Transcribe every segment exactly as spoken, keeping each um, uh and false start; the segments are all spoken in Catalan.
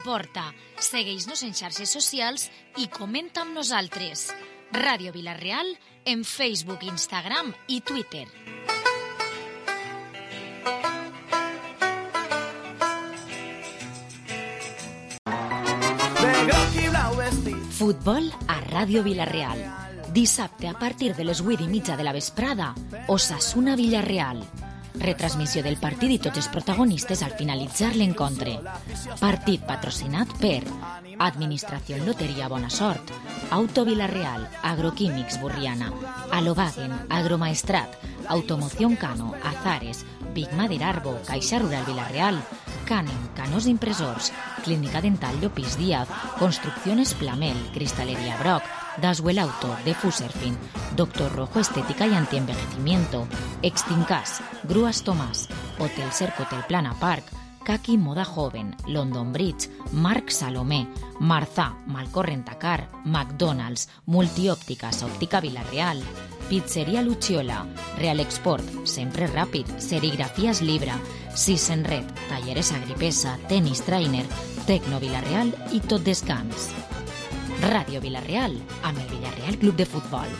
Porta, segueix-nos en xarxes socials i comenta amb nosaltres. Ràdio Vila-real en Facebook, Instagram i Twitter. Futbol a Ràdio Vila-real. Dissabte a partir de les vuit i mitja de la vesprada, Osasuna Villarreal. Retransmissió del partit i tots els protagonistes al finalitzar l'encontre. Partit patrocinat per Administració Loteria Bona Sort, Auto Vila-real, Agroquímics Burriana, Alobagen, Agromaestrat, Automoción Cano, Azares, Big Mader Arbo, Caixa Rural Vila-real, Canem, Canós Impresors, Clínica Dental Llopis Díaz, Construcciones Plamel, Cristalería Brock, Daswell Auto, Defuserfin, Doctor Rojo Estética y Antienvejecimiento, Extincas, Grúas Tomás, Hotel Cerco Hotel Plana Park, Kaki Moda Joven, London Bridge, Marc Salomé, Marzà, Malcorrentacar, McDonald's, Multiòptiques, Òptica Vila-real, Pizzeria Luciola, Real Export, Sempre Ràpid, Serigrafies Libra, Sisenred, Talleres Agripesa, Tenis Trainer, Tecno Vila-real i Tot Descans. Ràdio Vila-real, amb el Villarreal Club de Futbol.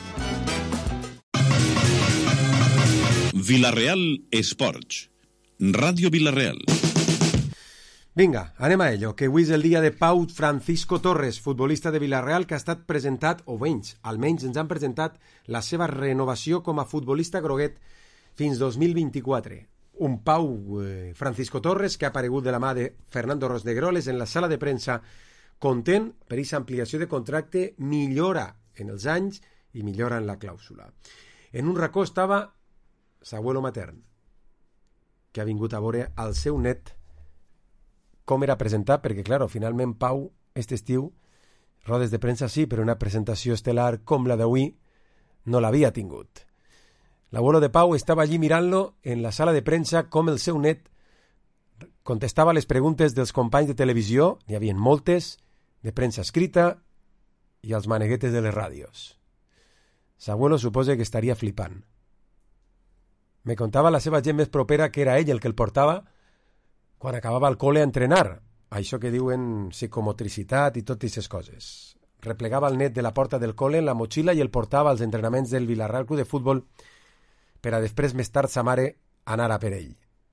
Vila-real Esports. Ràdio Vila-real. Vinga, anem a ello, que avui és el dia de Pau Francisco Torres, futbolista de Vila-real, que ha estat presentat, o menys, almenys ens han presentat la seva renovació com a futbolista groguet fins dos mil vint-i-quatre. Un Pau eh, Francisco Torres que ha aparegut de la mà de Fernando Rosnegroles en la sala de premsa, content per aquesta ampliació de contracte, millora en els anys i millora en la clàusula. En un racó estava l'abuelo matern, que ha vingut a veure al seu net com era presentat, perquè, clar, finalment Pau, aquest estiu, rodes de premsa sí, però una presentació estel·lar com la d'avui no l'havia tingut. L'abuelo de Pau estava allí mirant-lo en la sala de premsa com el seu net contestava les preguntes dels companys de televisió, n'hi havia moltes, de premsa escrita i els maneguetes de les ràdios. L'abuelo suposa que estaria flipant. Me contava la seva gent més propera que era ell el que el portava quan acabava el col·le a entrenar, això que diuen psicomotricitat i totes aquestes coses. Replegava el net de la porta del col·le en la motxilla i el portava als entrenaments del Villarreal Club de Futbol per a després, més tard, sa mare anar a per ell.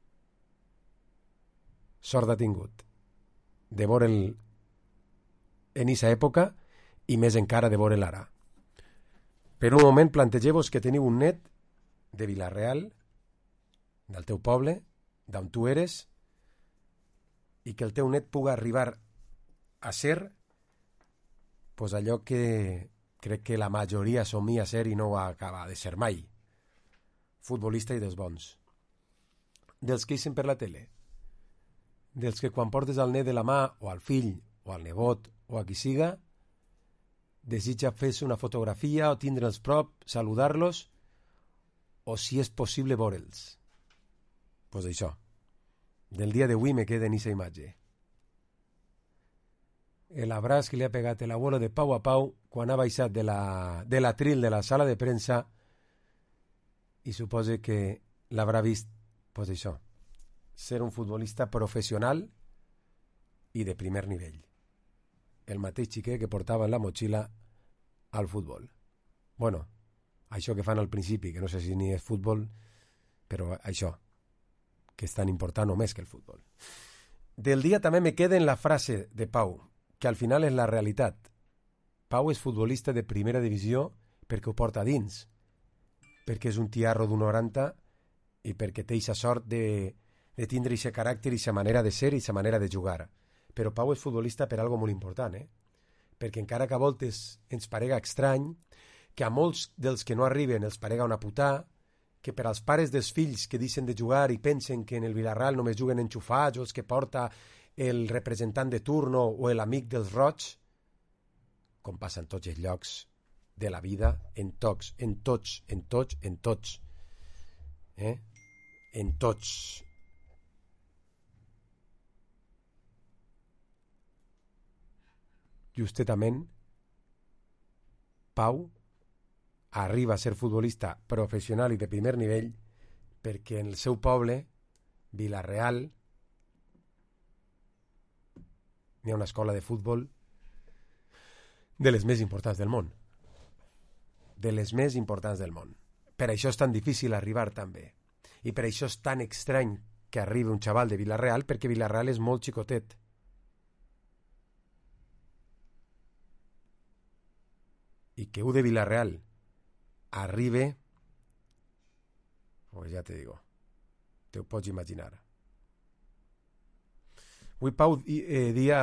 Sort ha tingut de veure'l en aquesta època i més encara de veure'l ara. Per un moment plantegeu-vos que teniu un net de Villarreal, del teu poble, d'on tu eres, i que el teu net puga arribar a ser pues allò que crec que la majoria somia ser i no acaba de ser mai. Futbolista i dels bons. Dels que ixen per la tele. Dels que quan portes al net de la mà, o al fill, o al nebot, o a qui siga, desitja fer-se una fotografia o tindre'ls prop, saludar-los, o si és possible veure'ls. Pues això. Del dia d'avui me queda en aquesta imatge. El abraç que li ha pegat l'abuelo de Pau a Pau quan ha baixat de la, de l'atril de la sala de premsa i suposa que l'haurà vist, pues això, ser un futbolista professional i de primer nivell. El mateix xiquet que portava en la motxilla al futbol. Bueno, això que fan al principi, que no sé si ni és futbol, però això, que és tan important o més que el futbol. Del dia també me queda en la frase de Pau, que al final és la realitat. Pau és futbolista de primera divisió perquè ho porta dins, perquè és un tiarro d'un noranta i perquè té aquesta sort de, de tindre aquest caràcter i aquesta manera de ser i aquesta manera de jugar. Però Pau és futbolista per algo molt important, eh? Perquè encara que a voltes ens parega estrany, que a molts dels que no arriben els parega una putà, que per als pares dels fills que deixen de jugar i pensen que en el Villarreal només juguen enxufats o els que porta el representant de turno o l'amic dels roig, com passa en tots els llocs de la vida, en tots, en tots, en tots, en tots. Eh? En tots. Justament, Pau arriba a ser futbolista professional i de primer nivell perquè en el seu poble, Vila-real, n'hi ha una escola de futbol de les més importants del món. De les més importants del món. Per això és tan difícil arribar també. I per això és tan estrany que arribi un xaval de Vila-real, perquè Vila-real és molt xicotet. I que un de Vila-real arribe, pues ja te digo, te ho pots imaginar. Avui Pau eh, dia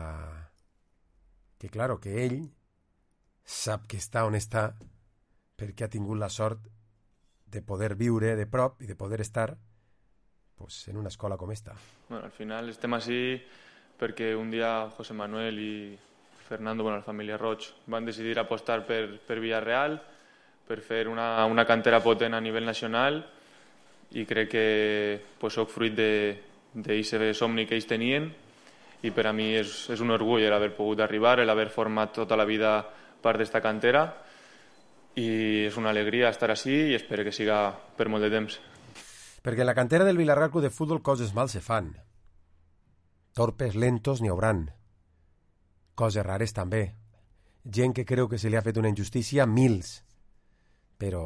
que, claro, que ell sap que està on està perquè ha tingut la sort de poder viure de prop i de poder estar pues, en una escola com esta. Bueno, al final estem així perquè un dia José Manuel i Fernando, bueno, la família Roig, van decidir apostar per, per Villarreal, per fer una, una cantera potent a nivell nacional, i crec que pues, soc fruit d'aquest somni que ells tenien, i per a mi és, és un orgull l'haver pogut arribar, l'haver format tota la vida part d'esta cantera, i és una alegria estar així i espero que siga per molt de temps. Perquè en la cantera del Villarreal Club de Fútbol coses mal se fan. Torpes, lentos, n'hi hauran. Coses rares també. Gent que creu que se li ha fet una injustícia, mils. Però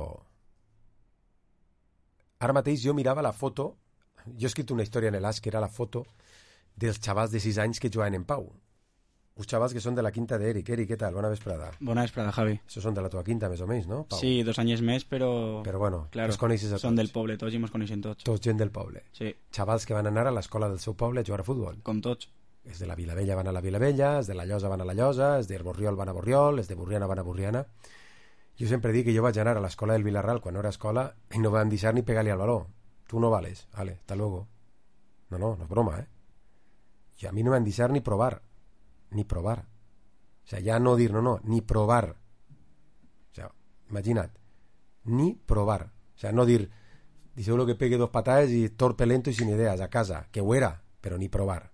ara mateix jo mirava la foto, jo he escrit una història en l'As que era la foto dels xavals de sis anys que juguen en Pau. Uns xavals que són de la quinta d'Eric. Eric, què tal? Bona vesprada. Bona vesprada, Javi. Això són de la tua quinta, més o menys, no, Pau? Sí, dos anys més, però... Però bueno, claro, els coneixes a tots. Són del poble, tots i mos coneixen tots. Tots gent del poble. Sí. Xavals que van anar a l'escola del seu poble a jugar a futbol. Com tots. Els de la Vilavella van a la Vilavella, els de la Llosa van a la Llosa, els de Borriol van a Borriol, els de Burriana van a Burriana. Jo sempre dic que jo vaig anar a l'escola del Vilarral quan no era escola i no van deixar ni pegar-li al baló. Tu no vales, vale, hasta luego. No, no, no és broma, eh? I a mi no m'han deixat ni provar. Ni provar. O sea, ya no dir no, no, ni provar. O sea, imagina't. Ni provar. O sea, no dir, seguro que pegue dos patadas y torpe, lento y sin ideas a casa, que ho era, però ni provar.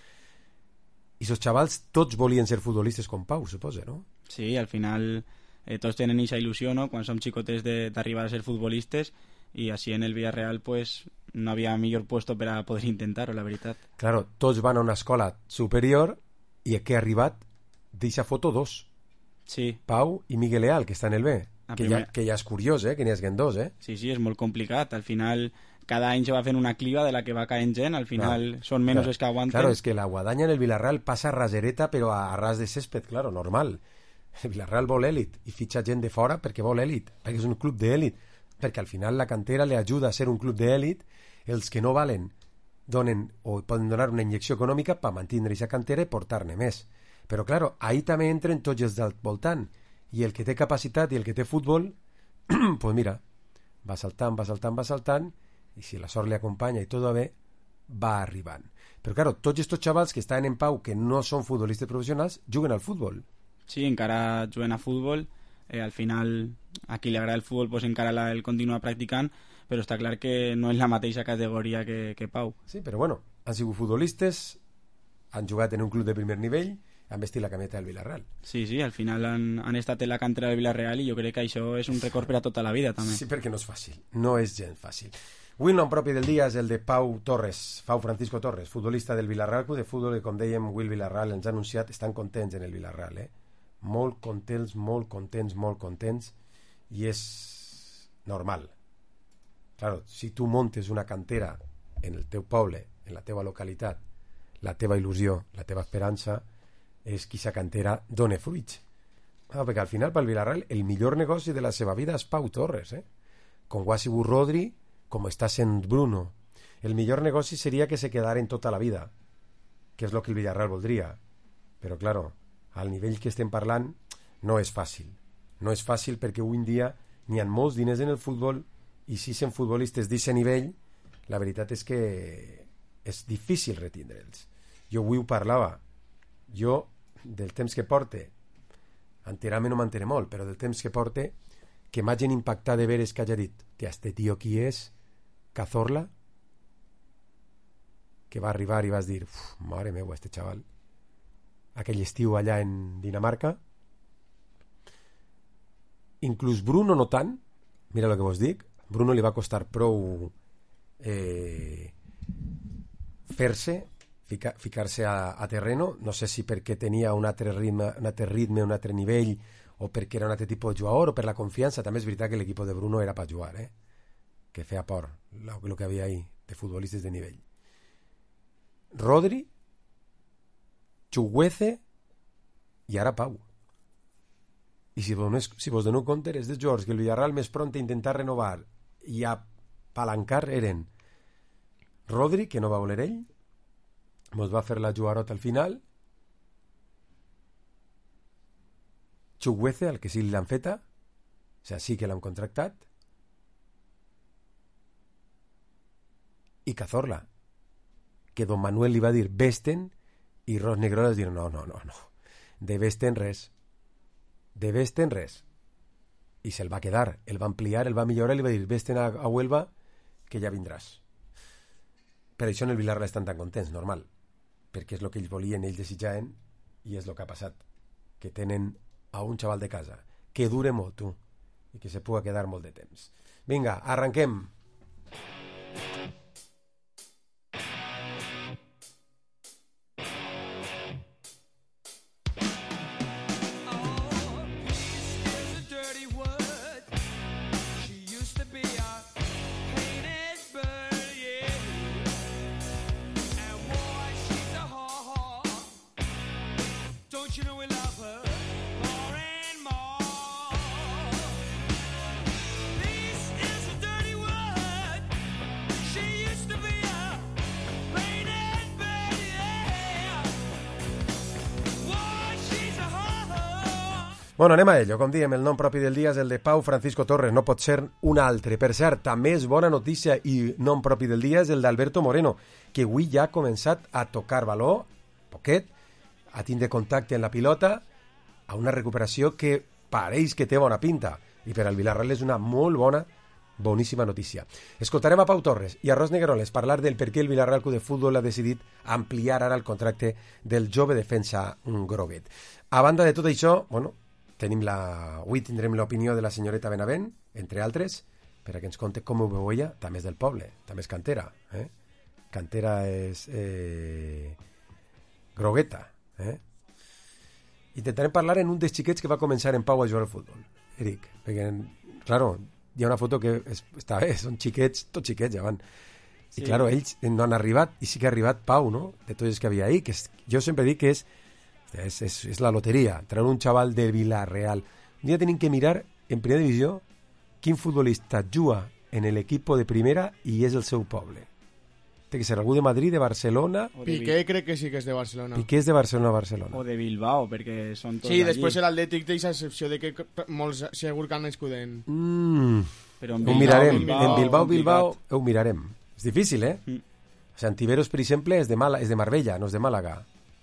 I esos xavals tots volien ser futbolistes com Pau, suposa, no? Sí, al final eh, tots tenen aquesta il·lusió, no?, quan som xicotes d'arribar a ser futbolistes, i així en el Villarreal pues, no havia millor puesto per a poder intentar-ho, la veritat. Claro, tots van a una escola superior i aquí ha arribat d'eixa foto dos. Sí. Pau i Miguel Leal, que està en el B. A Que, primer... ja, que ja és curiós, eh? Que n'hi haguen dos, eh? Sí, sí, és molt complicat. Al final, cada any se va fent una cliva de la que va caent gent. Al final, claro, són menys claro, els que aguanten. Claro, es que la guadaña en el Villarreal passa rasereta, però a, a ras de césped, claro, normal. El Villarreal vol èlit i fitxa gent de fora perquè vol èlit, perquè és un club d'èlit, perquè al final la cantera li ajuda a ser un club d'èlit. Els que no valen donen o poden donar una injecció econòmica per mantenir aquesta cantera i portar-ne més. Però, claro, ahí també entren tots els del voltant. I el que té capacitat i el que té futbol, pues mira, va saltant, va saltant, va saltant, i si la sort li acompanya i tot va bé, va arribant. Però, claro, tots estos xavals que estan en Pau, que no són futbolistes professionals, juguen al futbol. Sí, encara juguen a futbol. Eh, al final, a qui li agrada el futbol, pues encara la, el continua practicant, però està clar que no és la mateixa categoria que, que Pau. Sí, però bueno, han sigut futbolistes, han jugat en un club de primer nivell, han vestit la cameta del Villarreal. Sí, sí, al final han, han estat en la cantera del Villarreal i jo crec que això és un record per a tota la vida, també. Sí, perquè no és fàcil, no és gens fàcil. Avui el nom propi del dia és el de Pau Torres, Pau Francisco Torres, futbolista del Villarreal, club de futbol que, com dèiem, Will Villarreal ens ha anunciat, estan contents en el Villarreal, eh? Molt contents, molt contents, molt contents, i és normal. Claro, si tu montes una cantera en el teu poble, en la teva localitat, la teva il·lusió, la teva esperança, és que aquesta cantera dona fruits. Ah, perquè al final pel Villarreal el millor negoci de la seva vida és Pau Torres, eh? Com ho ha sigut Rodri, com està sent Bruno. El millor negoci seria que se quedaren tota la vida, que és el que el Villarreal voldria. Però, claro, al nivell que estem parlant no és fàcil. No és fàcil perquè avui en dia n'hi ha molts diners en el futbol i si són futbolistes d'aquest nivell, la veritat és que és difícil retindre'ls. Jo avui ho parlava. Jo, del temps que porte, enterar-me no m'enteré molt, però del temps que porte, que m'hagin impactat de veres que hagi dit que este tio qui és, Cazorla, que va arribar i vas dir, mare meva, este xaval, aquell estiu allà en Dinamarca, inclús Bruno no tant, mira el que vos dic, Bruno li va costar prou eh, fer-se fica, ficar-se a, a terreno, no sé si perquè tenia un altre ritme, un altre ritme, un altre nivell, o perquè era un altre tipus de jugador, o per la confiança. També és veritat que l'equip de Bruno era per jugar, eh? Que feia por el que havia ahí de futbolistes de nivell. Rodri, Chukwueze i ara Pau. I si vos, si vos dono compte, és dels jugadors que el Villarreal més pront a intentar renovar i a palancar eren Rodri, que no va voler ell, mos va fer la jugarota al final, Chukwueze, al que sí l'han feta, o sigui, sí que l'han contractat, i Cazorla, que don Manuel li va dir Vesten, i Ros Negroles diuen no, no, no, no, de Vesten res, de Vesten res, i se'l va quedar, el va ampliar, el va millorar, li va dir Vesten a, a Huelva, que ja vindràs. Per això en el Villarreal estan tan contents, normal, perquè és el que ells volien, ells desitjaven, i és el que ha passat, que tenen a un xaval de casa, que dure molt, tu, i que se pugui quedar molt de temps. Vinga, arranquem. Bueno, anem a ello. Com diem, el nom propi del dia és el de Pau Francisco Torres, no pot ser un altre. Per cert, també és bona notícia i nom propi del dia és el d'Alberto Moreno, que avui ja ha començat a tocar baló, poquet, a tindre contacte amb la pilota, a una recuperació que pareix que té bona pinta. I per al Villarreal és una molt bona, boníssima notícia. Escoltarem a Pau Torres i a Ros Negroles parlar del per què el Villarreal Club de Futbol ha decidit ampliar ara el contracte del jove defensa groguet. A banda de tot això, bueno, tenim la... avui tindrem l'opinió de la senyoreta Benavent, entre altres, per a que ens conte com ho veu ella, també és del poble, també és cantera. Eh? Cantera és eh... grogueta. Eh? Intentarem parlar en un dels xiquets que va començar en Pau a jugar al futbol, Eric, perquè, claro, hi ha una foto que és, està bé, són xiquets, tots xiquets ja van. I, sí. Claro, ells no han arribat, i sí que ha arribat Pau, no?, de tots els que havia ahí, que és, jo sempre dic que és És, és, és la loteria, traure un xaval de Villarreal. Un dia tenim que mirar en primera divisió quin futbolista juga en l'equip de primera i és el seu poble. Té que ser algú de Madrid, de Barcelona... De Piqué Bil... crec que sí que és de Barcelona. Piqué és de Barcelona a Barcelona. O de Bilbao, perquè són tots sí, allí. Després l'Atlètic té aquesta excepció de que molts segur que han nascut en... Mm. Però en Bilbao, ho mirarem. Bilbao, en Bilbao, Bilbao, ho mirarem. És difícil, eh? Mm. Santiveros, per exemple, és de, Mala, és de Marbella, no és de Màlaga.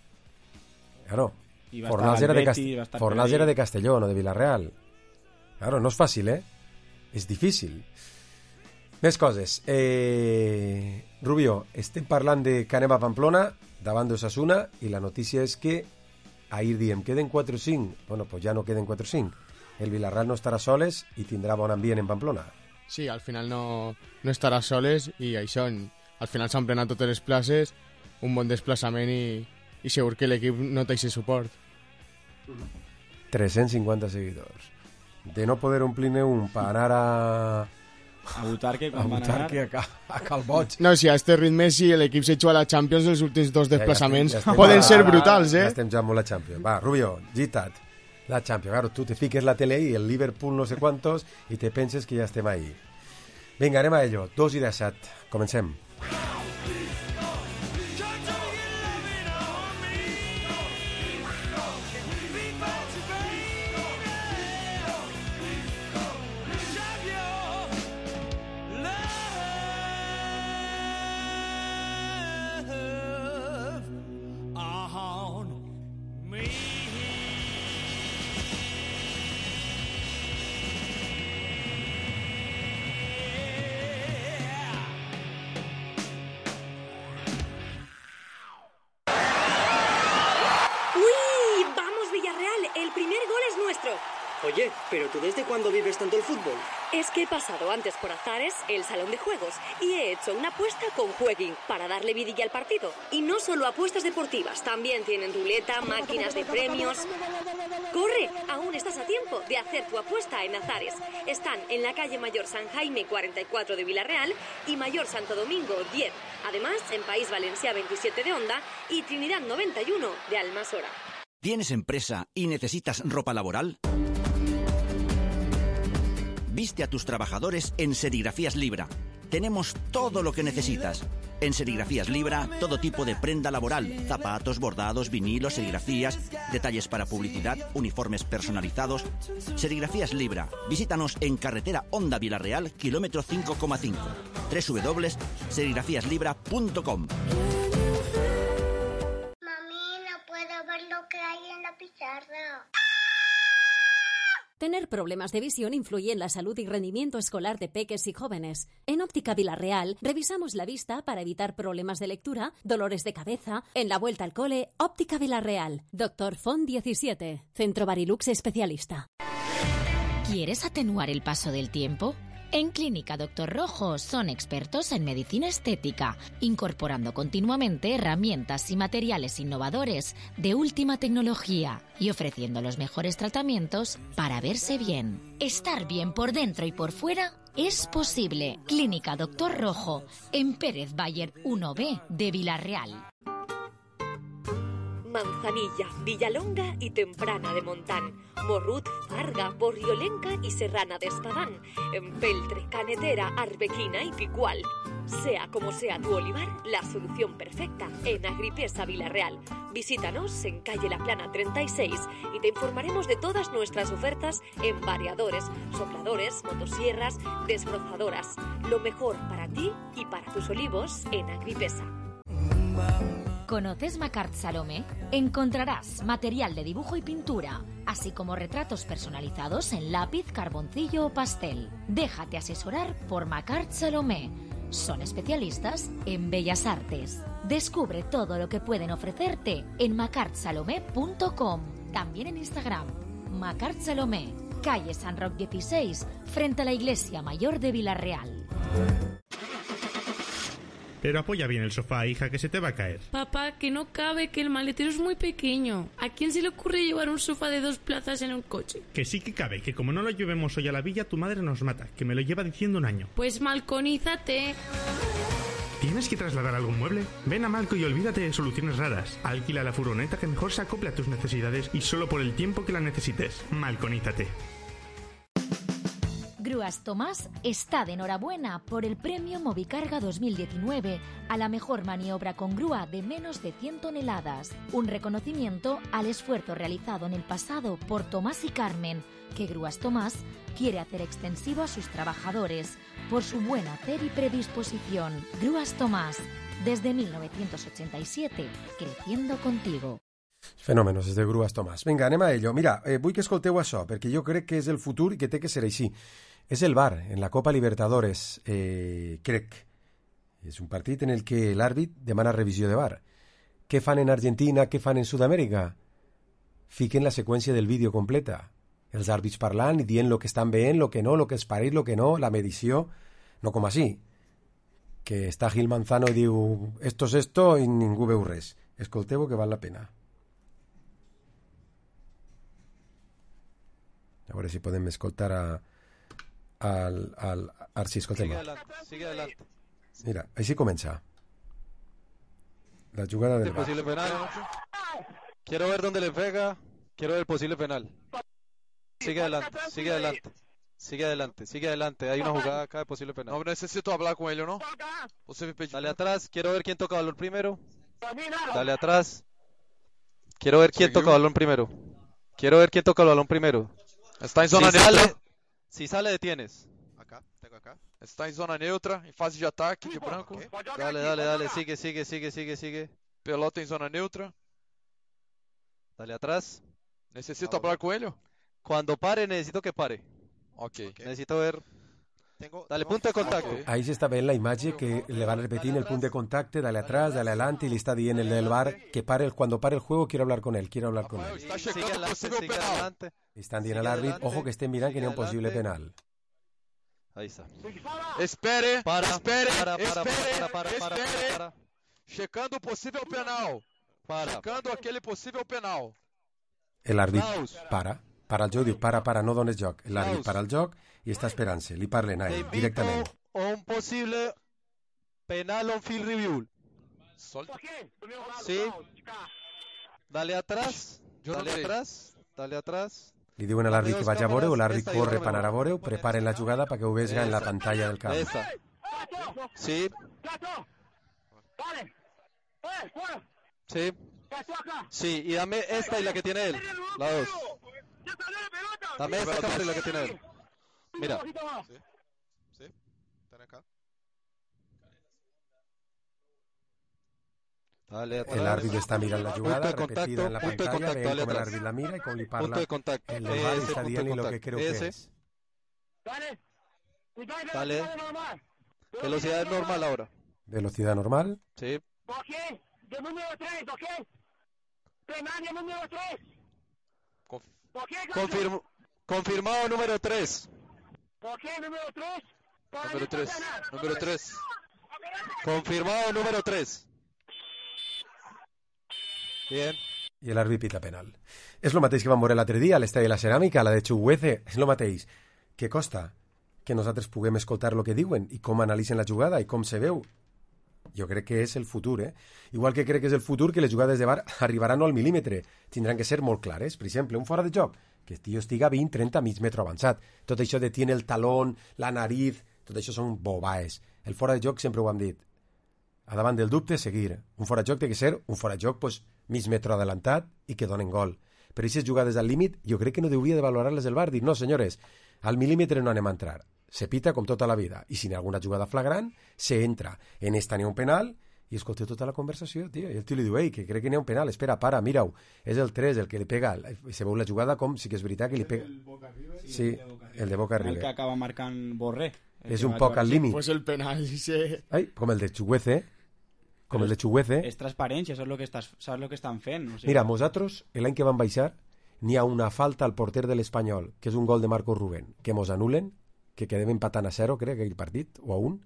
Claro. Fornals, era de, Cast... Fornals era de Castelló, no de Villarreal. Claro, no és fàcil, eh? És difícil. Més coses. Eh... Rubio, estem parlant de que anem a Pamplona, davant d'Osasuna, i la notícia és que ahir diem, queden quatre o cinc. Bueno, pues ja no queden quatre o cinc. El Villarreal no estarà soles i tindrà bon ambient en Pamplona. Sí, al final no, no estarà soles i això, al final s'han plenat totes les places, un bon desplaçament i... i segur que l'equip no té aquest suport. tres-cents cinquanta seguidors. De no poder omplir-ne un per anar a... A Butarque, quan a van Butarque, anar... a, a Calboig. No, si a este ritme, si l'equip se juga a la Champions, els últims dos desplaçaments ja, ja estem, ja estem, poden ja, ser brutals, eh? Ja estem ja molt a Champions. Va, Rubio, gitat. La Champions. Claro, tu te fiques la tele i el Liverpool no sé quantos i te penses que ja estem ahí. Vinga, anem a ello. Dos i disset. Comencem. Oye, ¿pero tú desde cuándo vives tanto el fútbol? Es que he pasado antes por Azares, el salón de juegos, y he hecho una apuesta con Jueguin para darle vidilla al partido. Y no solo apuestas deportivas, también tienen ruleta, máquinas de premios. ¡Corre! Aún estás a tiempo de hacer tu apuesta en Azares. Están en la calle Mayor San Jaime cuarenta y cuatro de Villarreal y Mayor Santo Domingo diez. Además, en País Valencia veintisiete de Onda y Trinidad noventa y uno de Almasora. ¿Tienes empresa y necesitas ropa laboral? Viste a tus trabajadores en Serigrafías Libra. Tenemos todo lo que necesitas. En Serigrafías Libra, todo tipo de prenda laboral, zapatos, bordados, vinilos, serigrafías, detalles para publicidad, uniformes personalizados. Serigrafías Libra. Visítanos en carretera Onda Villarreal, kilómetro cinco coma cinco. doble u doble u doble u punto serigrafías libra punto com. Mami, no puedo ver lo que hay en la pizarra. Tener problemas de visión influye en la salud y rendimiento escolar de peques y jóvenes. En Óptica Villarreal revisamos la vista para evitar problemas de lectura, dolores de cabeza. En la vuelta al cole, Óptica Villarreal. Doctor Font diecisiete. Centro Barilux especialista. ¿Quieres atenuar el paso del tiempo? En Clínica Doctor Rojo son expertos en medicina estética, incorporando continuamente herramientas y materiales innovadores de última tecnología y ofreciendo los mejores tratamientos para verse bien. Estar bien por dentro y por fuera es posible. Clínica Doctor Rojo, en Pérez Bayer uno B de Villarreal. Manzanilla, Villalonga y Temprana de Montán, Morrut, Farga, Borriolenca y Serrana de Espadán, Empeltre, Canetera, Arbequina y Picual. Sea como sea tu olivar, la solución perfecta en Agripesa Villarreal. Visítanos en calle La Plana treinta y seis y te informaremos de todas nuestras ofertas en variadores, sopladores, motosierras, desbrozadoras. Lo mejor para ti y para tus olivos en Agripesa. ¿Conoces Macart Salomé? Encontrarás material de dibujo y pintura, así como retratos personalizados en lápiz, carboncillo o pastel. Déjate asesorar por Macart Salomé. Son especialistas en bellas artes. Descubre todo lo que pueden ofrecerte en macart salomé punto com. También en Instagram, Macart Salomé, calle San Roc dieciséis, frente a la Iglesia Mayor de Villarreal. Pero apoya bien el sofá, hija, que se te va a caer. Papá, que no cabe, que el maletero es muy pequeño. ¿A quién se le ocurre llevar un sofá de dos plazas en un coche? Que sí que cabe, que como no lo llevemos hoy a la villa, tu madre nos mata, que me lo lleva diciendo un año. Pues malconízate. ¿Tienes que trasladar algún mueble? Ven a Malco y olvídate de soluciones raras. Alquila la furgoneta que mejor se acople a tus necesidades y solo por el tiempo que la necesites. Malconízate. Grúas Tomás está de enhorabuena por el premio Movicarga dos mil diecinueve a la mejor maniobra con grúa de menos de cien toneladas. Un reconocimiento al esfuerzo realizado en el pasado por Tomás y Carmen, que Grúas Tomás quiere hacer extensivo a sus trabajadores por su buen hacer y predisposición. Grúas Tomás, desde mil novecientos ochenta y siete, creciendo contigo. Fenòmenos, des de Grúas Tomàs. Vinga, anem a ello. Mira, eh, vull que escolteu això, perquè jo crec que és el futur i que té que ser així. És el V A R, en la Copa Libertadores, eh, crec. És un partit en el que l'àrbit demana revisió de V A R. Què fan en Argentina, què fan en Sud-amèrica? Fiquen la seqüència del vídeo completa. Els àrbits parlant i dient lo que estan veient, lo que no, lo que és parit, lo que no, la medició, no com així. Que està Gil Manzano i diu esto es esto i ningú veu res. Escolteu que val la pena. A veure si podem escoltar a, al, al Arsi, escoltem. Sigue adelante, sigue adelante. Mira, així comença. La jugada del el posible penal. Quiero ver dónde le pega. Quiero ver el posible penal. Sigue adelante, sigue adelante. Sigue adelante, sigue adelante. Hay una jugada acá de posible penal. No, necesito hablar con ellos, ¿no? Dale atrás, quiero ver quién toca balón primero. Dale atrás. Quiero ver quién toca balón primero. Quiero ver quién toca el balón primero. Está en zona si neutra. Sale, si sale, detienes. Acá, tengo acá. Está en zona neutra, en fase de ataque de branco. Dale, dale, dale. Sigue, sigue, sigue, sigue, sigue. Pelota en zona neutra. Dale atrás. Necesito hablar con ellos. Cuando pare, necesito que pare. Ok. Necesito ver. Dale, punto de contacto. Ahí se està veient la imatge que le van repetint el punt de contacte, dale atrás, dale adelante, y le está dient el del bar que pare, cuando pare el juego quiero hablar con él, quiero hablar con él. Sigue adelante, sigue adelante. Estan dient a l'àrbit, ojo que estem mirant que n'hi ha un possible penal. Ahí está. Espere, Para, espere, para, para, espere, para, para, para, espere. para. Checando o possível penal. Para. Checando aquele possível penal. L'àrbit Klaus. para, para el joc, diu para, para, no dones joc. L'àrbit Klaus. para el joc i està esperant-se, li parlen a ell directament. O un posible penal on field review. Sí. Dale atrás. Yo no Dale sé. atrás. Dale atrás. Li diuen a l'àrbit que vagi a veure-ho, l'àrbit Esta i corre otra per anar a veure-ho, preparen la jugada perquè ho vega en la pantalla del camp. Esa. Sí. Sí. Sí, y dame esta y la que tiene él. La dos. Dame esta cámara y la que tiene él. Mira. Sí, sí. Están acá. Dale atrás. L'àrbit està mirant la jugada, Punto de repetida en la contacto, punto de pantalla, contacto, veient dale com atrás. l'àrbit la mira i com li Punto parla de contacto. el del bar Ese està punto de dient-li lo que contacto. creu que Ese. és. Dale. Velocidad normal ahora. Velocidad normal. Sí. Confirm- confirmado número tres. Número tres. Número tres. Confirmado número tres. Bien. I l'àrbit pita penal. És el mateix que vam veure l'altre dia a l'estadi de la Ceràmica, la de Chuguece, és el mateix. Què costa? Que nosaltres puguem escoltar el que diuen i com analitzen la jugada i com se veu. Jo crec que és el futur, eh? Igual que crec que és el futur que les jugades de bar arribaran no al mil·límetre. Tindran que ser molt clares. Per exemple, un fora de joc, que el tio estiga vint trenta mig metro avançat. Tot això de tiene el talón, la nariz, tot això són bobaes. El fora de joc sempre ho hem dit. A davant del dubte, seguir. Un fora de joc té que ser un fora de joc pues, mig metro adelantat i que donen gol. Però aquestes jugades al límit jo crec que no hauria de valorar-les el bar. Dir, no, senyores, al mil·límetre no anem a entrar. Se pita com tota la vida. I si n'hi ha alguna jugada flagrant, se entra. En esta n'hi ha un penal i escolteu tota la conversació, tio. I el tio li diu, ei, que crec que n'hi ha un penal. Espera, para, mira-ho. És el tres el que li pega. I se veu la jugada com sí que és veritat que li pega. Sí, el de Boca El que River. acaba marcant Borré. El És que un va poc jugar al així. límit. Pues el penal, sí. Ai, com el de Chuguece. Com el de Chuguece. És transparència, saps el que, estàs, saps el que estan fent. O sigui, Mira, nosaltres, l'any que van baixar, n'hi ha una falta al porter de l'Espanyol, que és un gol de Marco Rubén, que mos anulen, que quedem empatant a zero, crec, aquell partit, o a un,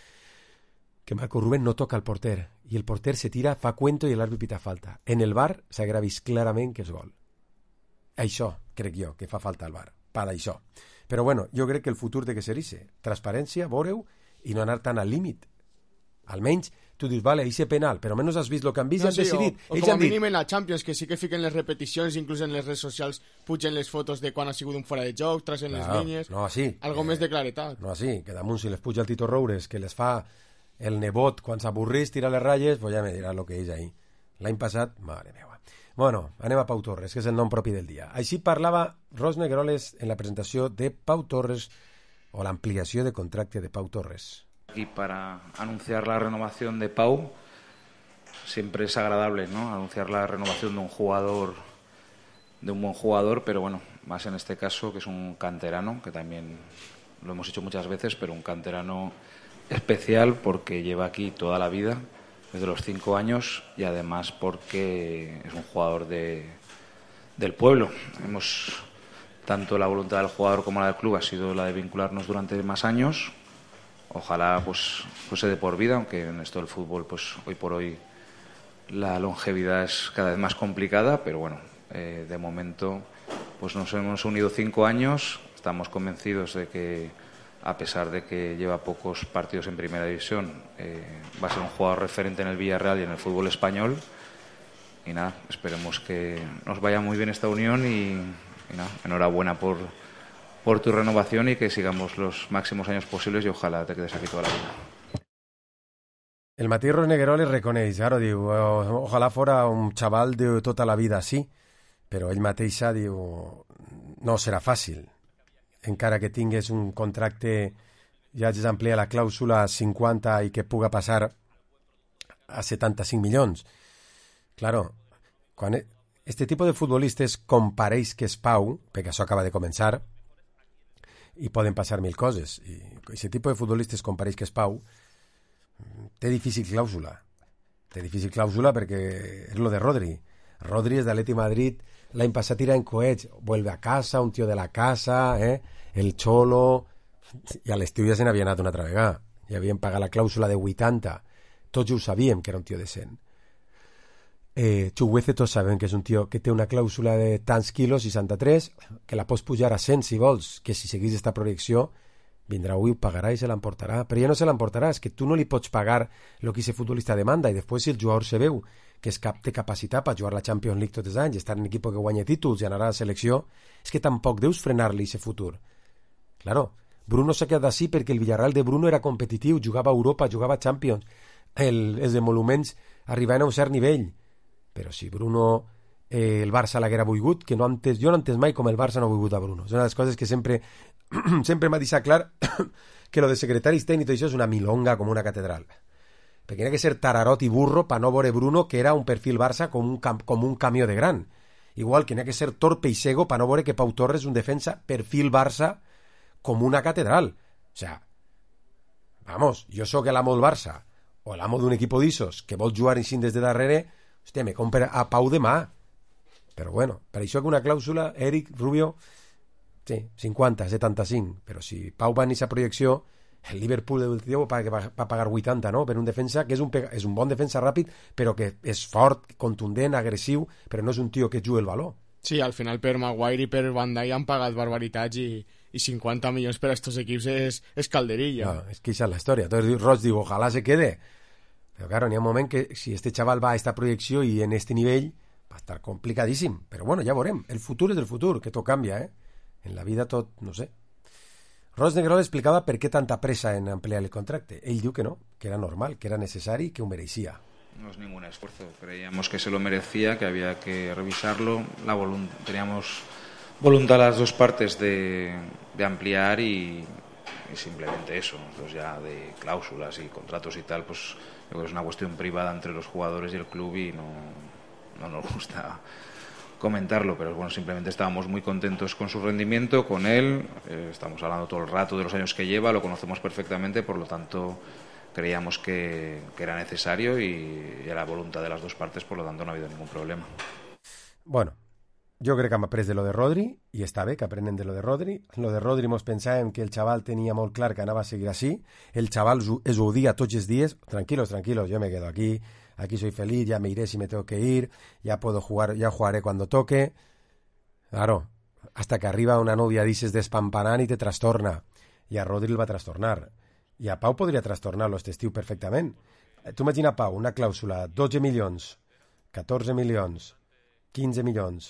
que Marco Rubén no toca el porter, i el porter se tira, fa cuento i l'àrbit pita falta. En el bar s'haguera vist clarament que és gol. Això, crec jo, que fa falta al bar, per això. Però bueno, jo crec que el futur de que ser ixe, transparència, veure-ho, i no anar tan al límit. Almenys, tu dius, vale, hice penal, però almenys has vist el que han vist i No, han sí, decidit. o, o Ells com a han dit, mínim en la Champions, que sí que fiquen les repeticions, inclús en les redes socials pugen les fotos de quan ha sigut un fora de joc, tracen les Claro, línies... no, sí. Algo Eh, més de claretat. No, sí, que damunt si les puja el Tito Roures, que les fa el nebot quan s'avorrís, tira les ratlles, pues ja me dirà el que és ahí. L'any passat, mare meva. Bueno, anem a Pau Torres, que és el nom propi del dia. Així parlava Ros Negroles en la presentació de Pau Torres, o l'ampliació de contracte de Pau Torres. Y para anunciar la renovación de Pau, siempre es agradable, ¿no? Anunciar la renovación de un jugador, de un buen jugador, pero bueno, más en este caso, que es un canterano, que también lo hemos hecho muchas veces, pero un canterano especial porque lleva aquí toda la vida, desde los cinco años, y además porque es un jugador de, del pueblo. Hemos, tanto la voluntad del jugador como la del club ha sido la de vincularnos durante más años. Ojalá pues fuese de por vida, aunque en esto del fútbol pues hoy por hoy la longevidad es cada vez más complicada, pero bueno, eh, de momento pues nos hemos unido cinco años, estamos convencidos de que a pesar de que lleva pocos partidos en primera división, eh, va a ser un jugador referente en el Villarreal y en el fútbol español, y nada, esperemos que nos vaya muy bien esta unión y, y nada, enhorabuena por por tu renovación y que sigamos los máximos años posibles y ojalá te quedes aquí toda la vida. El mateix Ros Negroles reconeix, ara diu, oh, ojalà fora un xaval de tota la vida, sí, però ell mateixa diu, no serà fàcil, encara que tingués un contracte, ja hagis ampliat la clàusula a cinquanta i que puga passar a setanta-cinc milions. Claro, quan este tipus de futbolistes compareix que és Pau, perquè això acaba de començar, i poden passar mil coses. I aquest tipus de futbolistes, com pareix que és Pau, té difícil clàusula. Té difícil clàusula perquè és lo de Rodri. Rodri és d'Atleti Madrid, l'any passat tira en coets, vuelve a casa, un tio de la casa, eh? El Cholo, i a l'estiu ja se n'havia anat una altra vegada. Ja havien pagat la clàusula de vuitanta. Tots ho sabíem que era un tio decent. Eh, Chukwueze tots sabem que és un tio que té una clàusula de tants quilos, seixanta-tres, que la pots pujar a cent si vols, que si seguís esta projecció vindrà avui, ho pagarà i se l'emportarà. Però ja no se l'emportarà, és que tu no li pots pagar el que aquest futbolista demanda, i després si el jugador se veu que és cap té capacitat per jugar la Champions League tots els anys, estar en un equip que guanya títols i anar a la selecció, és que tampoc deus frenar-li aquest futur. Claro, Bruno s'ha quedat així perquè el Villarreal de Bruno era competitiu, jugava a Europa, jugava a Champions, el, els emoluments arribaven a un cert nivell. Però si Bruno eh, el Barça l'haguera volgut, que no entès, jo no he entès mai com el Barça no ha volgut a Bruno. És una de les coses que sempre sempre m'ha deixat clar que lo de secretaris tècnics això és una milonga com una catedral. Perquè n'hi ha que ser tararot i burro per no veure Bruno que era un perfil Barça com un, cam, com un camió de gran. Igual que n'hi ha que ser torpe i cego per no veure que Pau Torres és un defensa perfil Barça com una catedral. O sea, vamos, jo sóc l'amo del Barça o l'amo d'un equip d'issos que vol jugar així des de darrere, hòstia, me compra a Pau demà. Però bueno, per això que una clàusula, Eric, Rubio, sí, cinquanta, setanta-cinc, però si Pau va en aquesta projecció, el Liverpool va, va pagar vuitanta, no?, per un defensa que és un, és un bon defensa ràpid, però que és fort, contundent, agressiu, però no és un tio que juga el valor. Sí, al final per Maguire i per Van Dijk han pagat barbaritats i, i cinquanta milions per a estos equips és, és calderilla. No, és que això és la història. Entonces Roig diu, ojalá se quede. Però claro, n'hi ha un moment que si este chaval va a esta projecció i en este nivell va estar complicadíssim. Però bueno, ja veurem. El futur és el futur, que tot canvia, eh? En la vida tot, no sé. Roig Negrol explicava per què tanta pressa en ampliar el contracte. Ell diu que no, que era normal, que era necessari, que ho mereixia. No es ningún esfuerzo, creíamos que se lo merecía, que había que revisarlo. La volun- teníamos voluntad las dos partes de, de ampliar y, y simplemente eso. Entonces ya de cláusulas y contratos y tal, pues yo creo que es una cuestión privada entre los jugadores y el club y no, no nos gusta comentarlo, pero bueno, simplemente estábamos muy contentos con su rendimiento, con él, eh, estamos hablando todo el rato de los años que lleva, lo conocemos perfectamente, por lo tanto creíamos que, que era necesario y, y a la voluntad de las dos partes, por lo tanto no ha habido ningún problema. Bueno, jo crec que hem après de lo de Rodri, i està bé que aprenen de lo de Rodri. Lo de Rodri mos pensàvem que el xaval tenia molt clar que anava a seguir així, el xaval es ho dia tots els dies, tranquilos, tranquilos, yo me quedo aquí, aquí soy feliz, ya me iré si me tengo que ir, ya puedo jugar, ya jugaré cuando toque. Claro, hasta que arriba una novia dices despampanant i te trastorna, i a Rodri el va trastornar. I a Pau podria trastornar-lo este estiu perfectament. Tu imagina Pau, una clàusula, dotze milions, catorze milions, quinze milions,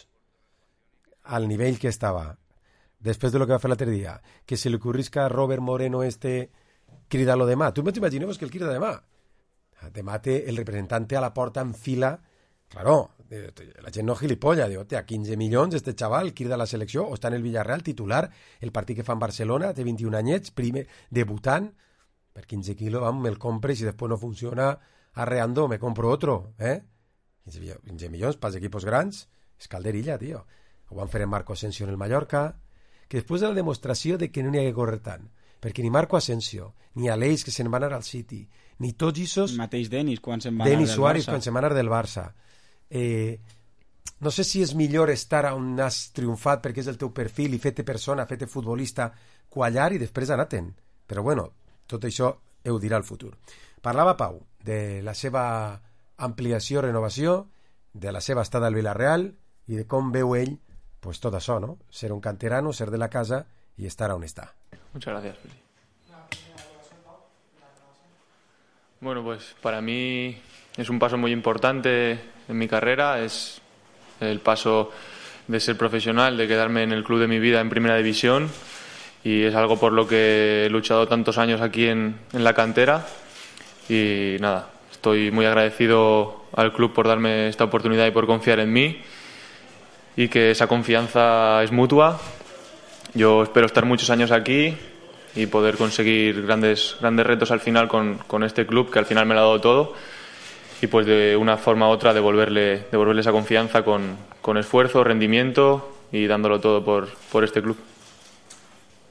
al nivell que estava, després de lo que va fer l'altre dia, que se li ocurrisca a Robert Moreno este cridar-lo demà. Tu imagineu que el crida demà. Demà té el representant a la porta en fila. Claro, la gent no gilipolla, diu, a quinze milions este xaval crida a la selecció, o està en el Villarreal titular, el partit que fa en Barcelona, té vint-i-un anyets, primer, debutant, per quinze quilos, vam, me'l compres i després no funciona, arreando, me compro otro, eh? quinze milions pels equipos grans, és calderilla, tio. Ho van fer en Marco Asensio en el Mallorca, que després de la demostració de que no n'hi ha que córrer tant, perquè ni Marco Asensio, ni Aleix, que se'n van anar al City, ni tots isos... Mateix Denis, quan se'n van anar Denis del Suárez, Barça. quan se'n van anar del Barça. Eh, no sé si és millor estar on has triomfat perquè és el teu perfil i fer-te persona, fer-te futbolista, quallar i després anar-te'n. Però bueno, tot això ho dirà el futur. Parlava Pau de la seva ampliació, renovació, de la seva estada al Villarreal i de com veu ell pues, tot això, no? Ser un canterano, ser de la casa y estar on està. Muchas gracias, Feli. Bueno, pues para mí es un paso muy importante en mi carrera, es el paso de ser profesional, de quedarme en el club de mi vida en primera división, y es algo por lo que he luchado tantos años aquí en, en la cantera, y nada, estoy muy agradecido al club por darme esta oportunidad y por confiar en mí, y que esa confianza es mutua. Yo espero estar muchos años aquí y poder conseguir grandes, grandes retos al final con, con este club, que al final me lo ha dado todo, y pues de una forma u otra devolverle, devolverle esa confianza con, con esfuerzo, rendimiento y dándolo todo por, por este club.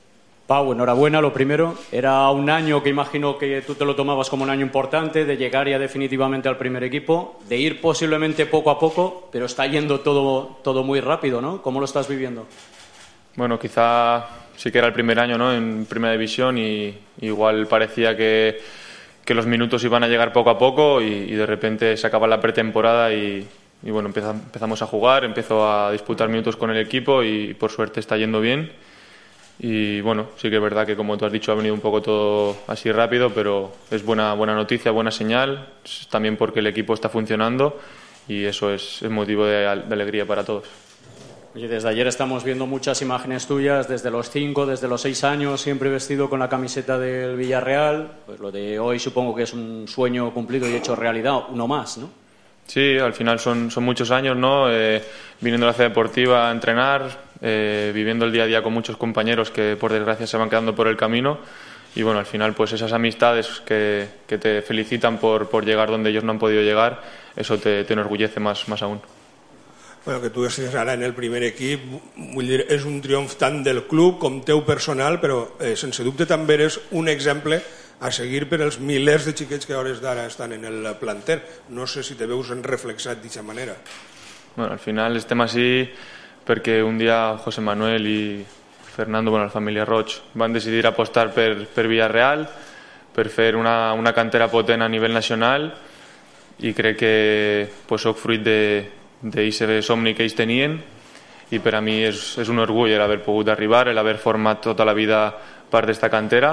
Pau, enhorabuena, lo primero. Era un año que imagino que tú te lo tomabas como un año importante, de llegar ya definitivamente al primer equipo, de ir posiblemente poco a poco, pero está yendo todo, todo muy rápido, ¿no? ¿Cómo lo estás viviendo? Bueno, quizá sí que era el primer año, ¿no?, en Primera División y igual parecía que, que los minutos iban a llegar poco a poco y, y de repente se acaba la pretemporada y, y bueno, empeza, empezamos a jugar, empiezo a disputar minutos con el equipo y por suerte está yendo bien. Y bueno, sí que es verdad que, como tú has dicho, ha venido un poco todo así rápido, pero es buena, buena noticia, buena señal, también porque el equipo está funcionando y eso es, es motivo de, de alegría para todos. Oye, desde ayer estamos viendo muchas imágenes tuyas, desde los cinco, desde los seis años, siempre vestido con la camiseta del Villarreal. Pues lo de hoy supongo que es un sueño cumplido y hecho realidad, uno más, ¿no? Sí, al final son, son muchos años, ¿no? Eh, viniendo a la ciudad deportiva a entrenar, eh, viviendo el día a día con muchos compañeros que por desgracia se van quedando por el camino y bueno, al final pues esas amistades que, que te felicitan por, por llegar donde ellos no han podido llegar, eso te, te enorgullece más, más aún. Bueno, que tu estiguis ara en el primer equip, vull dir, és un triomf tant del club com teu personal, però eh, sense dubte també eres un exemple a seguir per els milers de xiquets que a hores d'ara estan en el planter. No sé si te veus reflexat d'aquesta manera. Bueno, al final estem així perquè un dia José Manuel i Fernando, bueno, la família Roig, van decidir apostar per, per Villarreal, per fer una, una cantera potent a nivell nacional i crec que pues, soc fruit de d'aquest somni que ells tenien i per a mi és, és un orgull l'haver pogut arribar, l'haver format tota la vida part d'esta cantera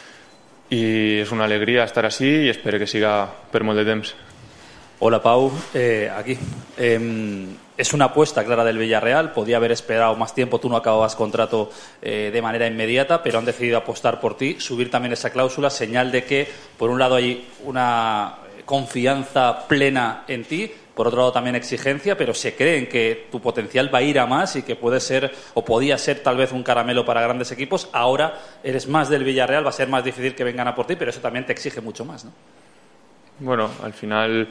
i és una alegria estar així i espero que siga per molt de temps. Hola Pau, eh, aquí. Eh, es una apuesta clara del Villarreal, podía haber esperado más tiempo, tú no acababas contrato eh, de manera inmediata, pero han decidido apostar por ti, subir también esa cláusula, señal de que por un lado hay una confianza plena en ti, por otro lado también exigencia, pero se creen que tu potencial va a ir a más y que puede ser o podía ser tal vez un caramelo para grandes equipos. Ahora eres más del Villarreal, va a ser más difícil que vengan a por ti, pero eso también te exige mucho más, ¿no? Bueno, al final,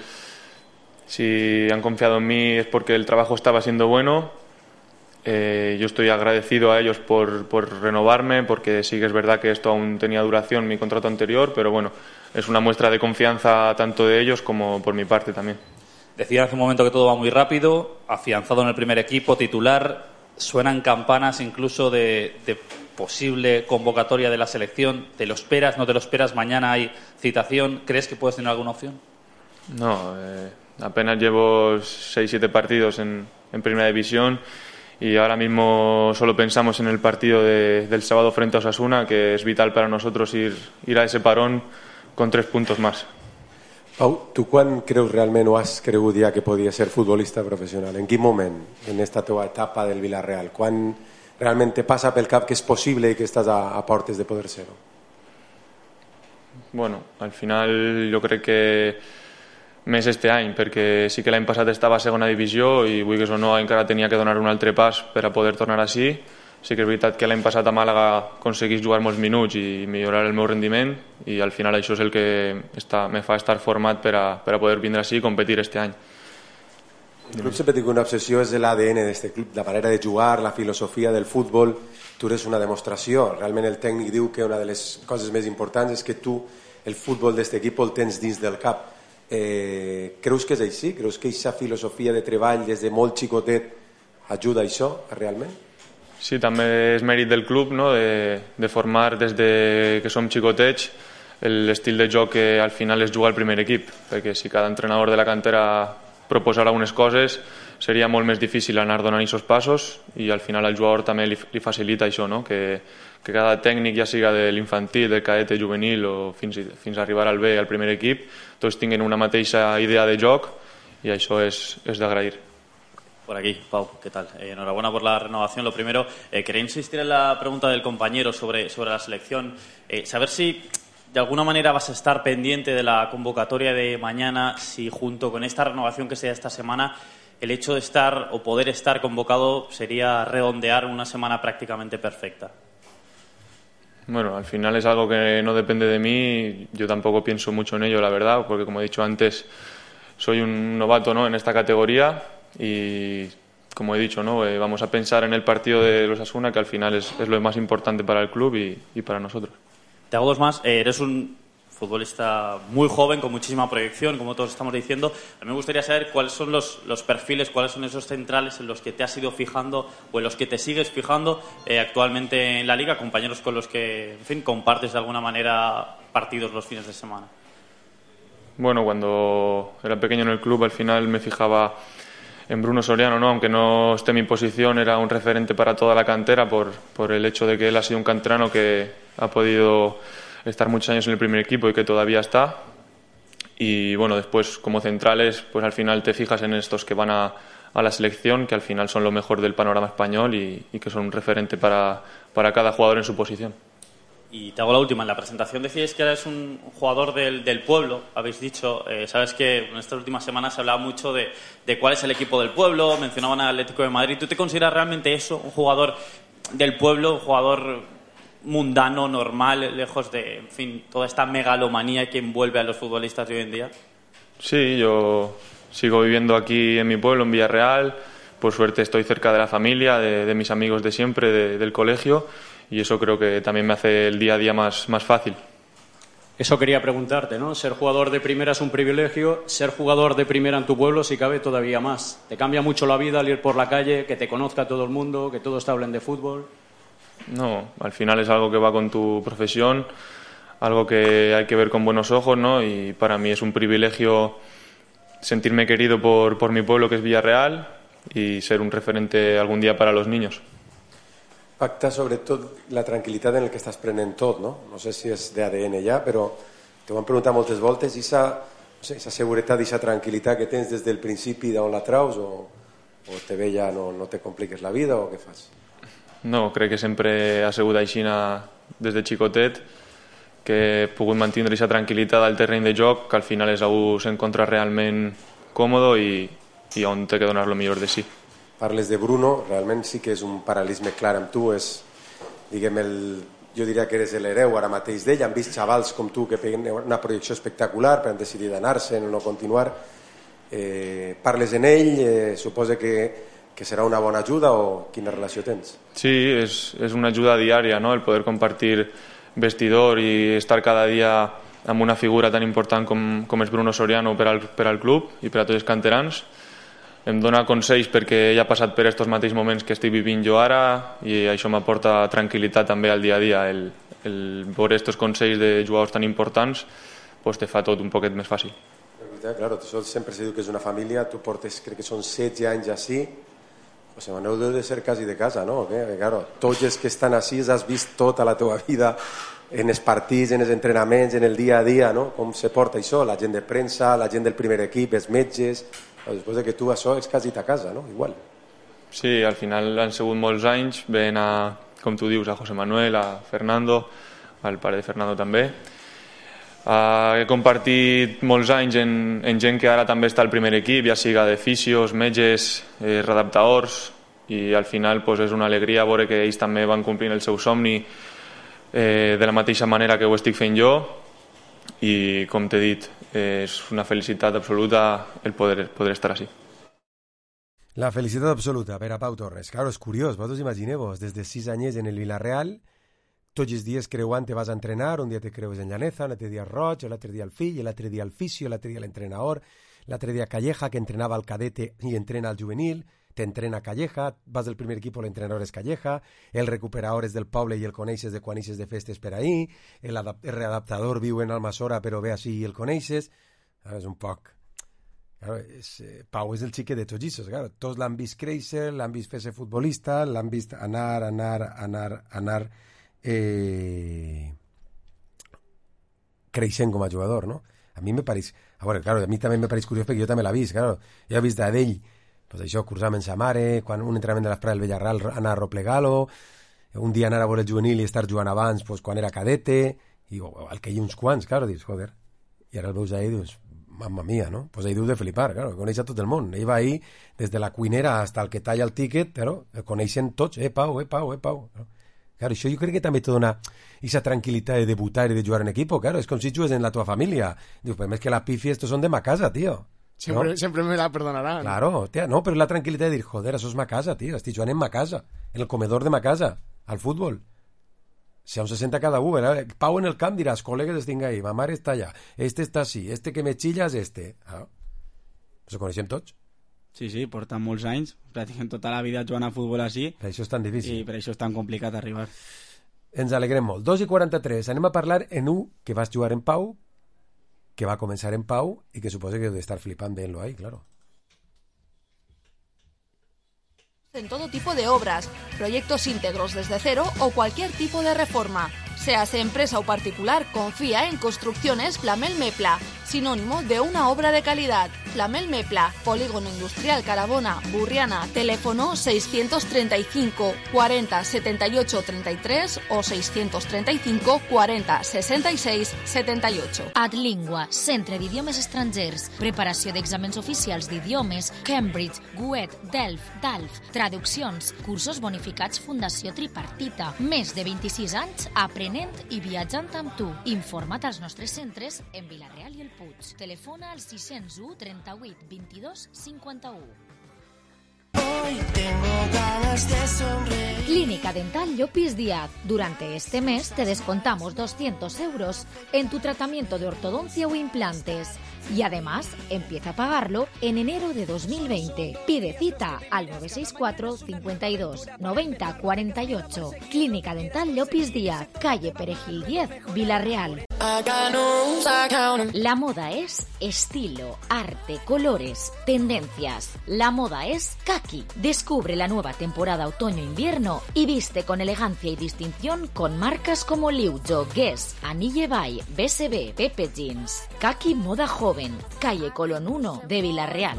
si han confiado en mí es porque el trabajo estaba siendo bueno. Eh, yo estoy agradecido a ellos por, por renovarme, porque sí que es verdad que esto aún tenía duración, mi contrato anterior, pero bueno, es una muestra de confianza tanto de ellos como por mi parte también. Decían hace un momento que todo va muy rápido, afianzado en el primer equipo, titular, suenan campanas incluso de, de posible convocatoria de la selección. ¿Te lo esperas, no te lo esperas? Mañana hay citación, ¿crees que puedes tener alguna opción? No, eh, apenas llevo seis siete partidos en, en Primera División y ahora mismo solo pensamos en el partido de, del sábado frente a Osasuna, que es vital para nosotros ir, ir a ese parón con tres puntos más. Pau, tu quan creus realment o has cregut ja que podia ser futbolista professional? En quin moment, en esta teva etapa del Villarreal? Quan realment te passa pel cap que és possible i que estàs a, a portes de poder ser-ho? Bueno, al final jo crec que més este any, perquè sí que l'any passat estava a segona divisió i vulguis o no encara tenia que donar un altre pas per a poder tornar així. Sí que és veritat que l'any passat a Màlaga aconseguís jugar molts minuts i millorar el meu rendiment i al final això és el que està, me fa estar format per a, per a poder vindre així i competir este any. El club sempre diu que una obsessió és l'A D N d'aquest club, la manera de jugar, la filosofia del futbol. Tu eres una demostració. Realment el tècnic diu que una de les coses més importants és que tu el futbol d'aquest equip el tens dins del cap. Eh, creus que és així? Creus que aquesta filosofia de treball des de molt xicotet ajuda a això realment? Sí, també és mèrit del club, no? de, de formar des de que som xicotets l'estil de joc que al final és jugar al primer equip, perquè si cada entrenador de la cantera proposara unes coses seria molt més difícil anar donant aquests passos i al final al jugador també li, li facilita això, no? que, que cada tècnic, ja siga de l'infantil, del cadete, juvenil o fins, fins a arribar al B, al primer equip, tots tinguin una mateixa idea de joc y eso es, es de agrair. Por aquí, Pau, ¿qué tal? Eh, enhorabuena por la renovación. Lo primero, eh, quería insistir en la pregunta del compañero sobre, sobre la selección. Eh, saber si de alguna manera vas a estar pendiente de la convocatoria de mañana, si junto con esta renovación que se da esta semana, el hecho de estar o poder estar convocado sería redondear una semana prácticamente perfecta. Bueno, al final es algo que no depende de mí. Yo tampoco pienso mucho en ello, la verdad, porque como he dicho antes, soy un novato, ¿no? en esta categoría y como he dicho, ¿no? Eh, vamos a pensar en el partido de los Osasuna, que al final es, es lo más importante para el club y, y para nosotros. Te hago dos más. Eh, eres un futbolista muy joven, con muchísima proyección, como todos estamos diciendo. A mí me gustaría saber cuáles son los, los perfiles, cuáles son esos centrales en los que te has ido fijando o en los que te sigues fijando eh, actualmente en la Liga, compañeros con los que, en fin, compartes de alguna manera partidos los fines de semana. Bueno, cuando era pequeño en el club, al final me fijaba en Bruno Soriano, ¿no? Aunque no esté en mi posición, era un referente para toda la cantera por, por el hecho de que él ha sido un canterano que ha podido estar muchos años en el primer equipo y que todavía está. Y bueno, después como centrales, pues al final te fijas en estos que van a, a la selección, que al final son lo mejor del panorama español y, y que son un referente para, para cada jugador en su posición. Y te hago la última. En la presentación decíais que eres un jugador del, del pueblo, habéis dicho. Eh, sabes que en estas últimas semanas se hablaba mucho de, de cuál es el equipo del pueblo, mencionaban al Atlético de Madrid. ¿Tú te consideras realmente eso, un jugador del pueblo, un jugador mundano, normal, lejos de, en fin, toda esta megalomanía que envuelve a los futbolistas de hoy en día? Sí, yo sigo viviendo aquí en mi pueblo, en Villarreal. Por suerte estoy cerca de la familia, de, de mis amigos de siempre, de, del colegio, y eso creo que también me hace el día a día más, más fácil. Eso quería preguntarte, ¿no? Ser jugador de primera es un privilegio, ser jugador de primera en tu pueblo, si cabe, todavía más. ¿Te cambia mucho la vida al ir por la calle, que te conozca todo el mundo, que todos te hablen de fútbol? No, al final es algo que va con tu profesión, algo que hay que ver con buenos ojos, ¿no? Y para mí es un privilegio sentirme querido por, por mi pueblo, que es Villarreal, y ser un referente algun dia per a los niños. Pacta sobretot la tranquil·litat en el que estàs prenent tot, no? No sé si és d'A D N ja, però te ho han preguntat moltes voltes, i esa, no sé, esa seguretat i esa tranquil·litat que tens des del principi d'on la traus, o, o te ve ja no, no te compliques la vida, o què fas? No, crec que sempre ha sigut així des de xicotet, que he pogut mantenir aquesta tranquil·litat al terreny de joc, que al final és on s'encontra realment còmode i, i on té que donar lo millor de si. Parles de Bruno, realment sí que és un paral·lelisme clar amb tu, és, diguem, el, jo diria que eres l'hereu ara mateix d'ell, han vist xavals com tu que peguen una projecció espectacular, però han decidit anar-se, no continuar. Eh, parles en ell, eh, suposa que que serà una bona ajuda, o quina relació tens? Sí, és, és una ajuda diària, ¿no? El poder compartir vestidor i estar cada dia amb una figura tan important com, com és Bruno Soriano per al, per al club i per a tots els canterans. Em dona consells perquè ell ha passat per aquests mateixos moments que estic vivint jo ara, i això m'aporta tranquil·litat també al dia a dia. El, el veure aquests consells de jugadors tan importants pues te fa tot un poquet més fàcil. Claro, sempre se diu que és una família, tu portes, crec que són setze anys així. José Manuel deu de ser quasi de casa, ¿no? Que, claro, tots els que estan així has vist tota la teva vida en els partits, en els entrenaments, en el dia a dia, no? Com se porta això, la gent de premsa, la gent del primer equip, els metges, després de que tu això és quasi a casa, no? Igual. Sí, al final han sigut molts anys, ven a, com tu dius, a José Manuel, a Fernando, al pare de Fernando també. Uh, he compartit molts anys en, en gent que ara també està al primer equip, ja siga de fisios, metges, eh, redactadors, i al final pues, és una alegria veure que ells també van complint el seu somni eh, de la mateixa manera que ho estic fent jo, i com t'he dit, eh, és una felicitat absoluta el poder, poder estar així. La felicitat absoluta per a Pau Torres. Claro, és curiós, vosaltres imagineu-vos, des de sis anys en el Villarreal, tots els dies creuant te vas a entrenar, un dia te creues en Llaneza, un altre dia al Roig, l'altre dia al fill, l'altre dia al fisio, l'altre dia l'entrenador, l'altre dia Calleja, que entrenava al cadete i entrena al juvenil, t'entrena Calleja, vas del primer equip, l'entrenador és Calleja, el recuperador és del poble i el coneixes de quan eixes de festes per ahir, el, el readaptador viu en Almassora però ve així i el coneixes. És un poc... Claro, és, eh, Pau és el xique de tots aquests, claro. Tots l'han vist créixer, l'han vist fer-se futbolista, l'han vist anar, anar, anar, anar... Eh, creixent com a jugador, no? A mi me pareix, a veure, claro, a mi també me pareix curiós perquè jo també l'he vist, claro, jo he vist d'ell, pues això, cursar amb sa mare, quan un entrenament de l'Esprada del Villarreal anar a Replegalo, un dia anar a veure el juvenil i estar jugant abans, pues, quan era cadete, i oh, el que hi ha uns quants, claro, dius, joder, i ara el veus ahí, dius, mamma mia, no? Pues ell diu de flipar, claro, coneix a tot el món, ell va ahí, des de la cuinera hasta el que talla el tíquet, però el coneixen tots, eh, Pau, eh, Pau, eh, Pau, no? Claro, això jo crec que també te dona esa tranquil·litat de debutar i de jugar en equipo, claro, és com si jugues en la tua família. Dius, pues més que la pifi, estos són de ma casa, tío. Siempre, no? siempre me la perdonarán. Claro, tia, no, però la tranquil·litat de dir, joder, això és ma casa, tio, estic jugant en ma casa, en el comedor de ma casa, al futbol. Si aún se senta cada uno, ¿verdad? Pau en el camp diràs, col·legues estic ahí, ma mare està allà, este està així, este que me chilla és este. Ah, ens ho coneixem tots? Sí, sí, porten molts anys, pràcticament tota la vida jugant a futbol així. Per això és tan difícil. I per això és tan complicat arribar. Ens alegrem molt. dos i quaranta-tres, anem a parlar en un que vas jugar en Pau, que va començar en Pau y que supone que debe estar flipando en lo ahí, claro. En todo tipo de obras, proyectos íntegros desde cero o cualquier tipo de reforma. Seas empresa o particular, confía en Construcciones Plamel Mepla, sinónimo de una obra de calidad. Plamel Mepla, Polígono Industrial Carabona, Burriana, teléfono seiscientos treinta y cinco cuarenta setenta y ocho treinta y tres o seiscientos treinta y cinco cuarenta sesenta y seis setenta y ocho. Adlingua, Centre d'Idiomes Estrangers, preparació d'exàmens oficials d'idiomes, Cambridge, Goethe, Delft, Dalf, traduccions, cursos bonificats Fundació Tripartita, més de vint-i-sis anys aprenent i viatjant amb tu. Informa't als nostres centres en Vila-real i el Puig. Telefona al sis cents u trenta-vuit vint-i-dos cinquanta-u. Hoy tengo ganas de sonreír. Clínica Dental Llopis Díaz. Durante este mes te descontamos doscientos euros en tu tratamiento de ortodoncia o implantes. Y además, empieza a pagarlo en enero de dos mil veinte. Pide cita al nueve seis cuatro cincuenta y dos noventa cuarenta y ocho. Clínica Dental Llopis Díaz, calle Perejil diez, Vila-real. La moda es estilo, arte, colores, tendencias. La moda es Kaki. Descubre la nueva temporada otoño-invierno y viste con elegancia y distinción con marcas como Liujo, Guess, Anille Bay, B S B, Pepe Jeans. Kaki Moda Joven, calle Colón uno de Vila-real.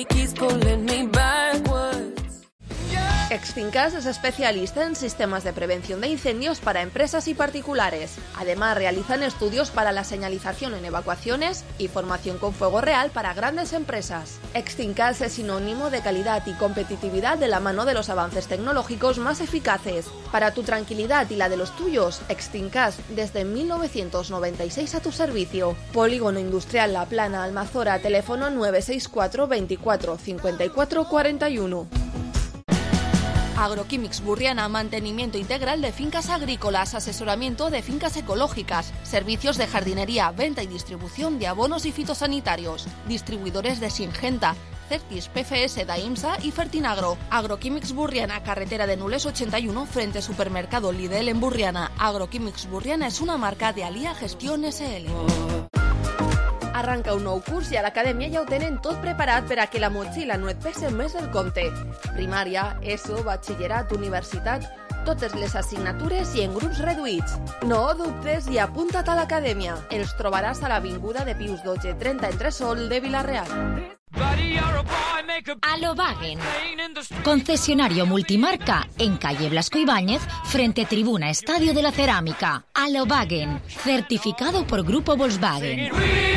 Extincas es especialista en sistemas de prevención de incendios para empresas y particulares. Además, realizan estudios para la señalización en evacuaciones y formación con fuego real para grandes empresas. Extincas es sinónimo de calidad y competitividad de la mano de los avances tecnológicos más eficaces. Para tu tranquilidad y la de los tuyos, Extincas desde mil novecientos noventa y seis a tu servicio. Polígono Industrial La Plana, Almazora, teléfono nueve seis cuatro veinticuatro cincuenta y cuatro cuarenta y uno. Agroquímics Burriana, mantenimiento integral de fincas agrícolas, asesoramiento de fincas ecológicas, servicios de jardinería, venta y distribución de abonos y fitosanitarios, distribuidores de Singenta, Certis, P F S, Daimsa y Fertinagro. Agroquímics Burriana, carretera de Nules ochenta y uno, frente Supermercado Lidl en Burriana. Agroquímics Burriana es una marca de Alia Gestión S L. Arranca un nou curs i a l'acadèmia ja ho tenen tot preparat per a que la motxilla no et pese més del compte. Primària, ESO, batxillerat, universitat, totes les assignatures i en grups reduïts. No dubtes i apunta't a l'acadèmia. Els trobaràs a l'Avinguda de Pius dotze trenta entre Sol de Vila-real. Alobagen, concesionario multimarca en calle Blasco Ibáñez, frente Tribuna Estadio de la Cerámica. Alobagen, certificado por Grupo Volkswagen.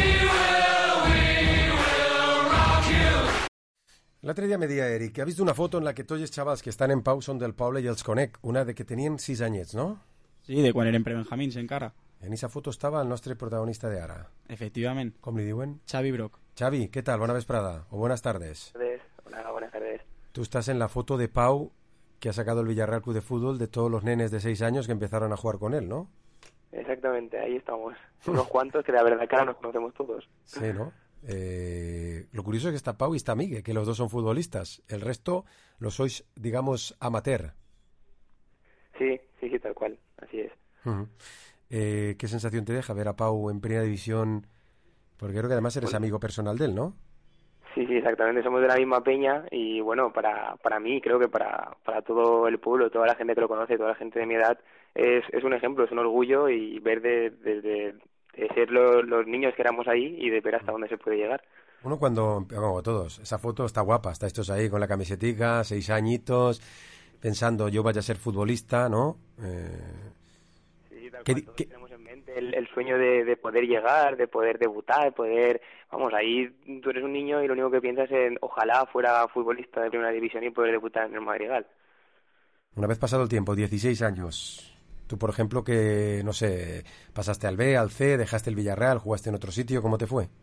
L'altre dia me deia Eric que ha vist una foto en la que tots els xavals que estan en Pau són del poble i els conec, una de que tenien sis anyets, no? Sí, de quan eren prebenjamins encara. En aquesta foto estava el nostre protagonista de ara. Efectivament. Com li diuen? Xavi Broc. Xavi, ¿qué tal? Buena vesprada o buenas tardes. Hola, buenas tardes. Tú estás en la foto de Pau que ha sacado el Villarreal Club de Fútbol de todos los nenes de seis años que empezaron a jugar con él, ¿no? Exactamente, ahí estamos. Unos cuantos que la verdad que ahora nos conocemos todos. Sí, ¿no? Eh, lo curioso es que está Pau y está Miguel, que los dos son futbolistas. El resto lo sois, digamos, amateur. Sí, sí, sí, tal cual, así es. Uh-huh. eh, ¿Qué sensación te deja ver a Pau en primera división? Porque creo que además eres amigo personal de él, ¿no? Sí, sí, exactamente, somos de la misma peña y bueno, para para mí, creo que para para todo el pueblo, toda la gente que lo conoce, toda la gente de mi edad, es es un ejemplo, es un orgullo y ver de, de, de, de ser lo, los niños que éramos ahí y de ver hasta dónde se puede llegar. Uno cuando, como todos, esa foto está guapa, estáis todos ahí con la camisetica, seis añitos, pensando yo vaya a ser futbolista, ¿no? Eh... Sí, tal cual, todos ¿qué? Tenemos en mente el, el sueño de, de poder llegar, de poder debutar, de poder... Vamos, ahí tú eres un niño y lo único que piensas es ojalá fuera futbolista de primera división y poder debutar en el Madrigal. Una vez pasado el tiempo, dieciséis años, tú por ejemplo que, no sé, pasaste al B, al C, dejaste el Villarreal, jugaste en otro sitio, ¿cómo te fue?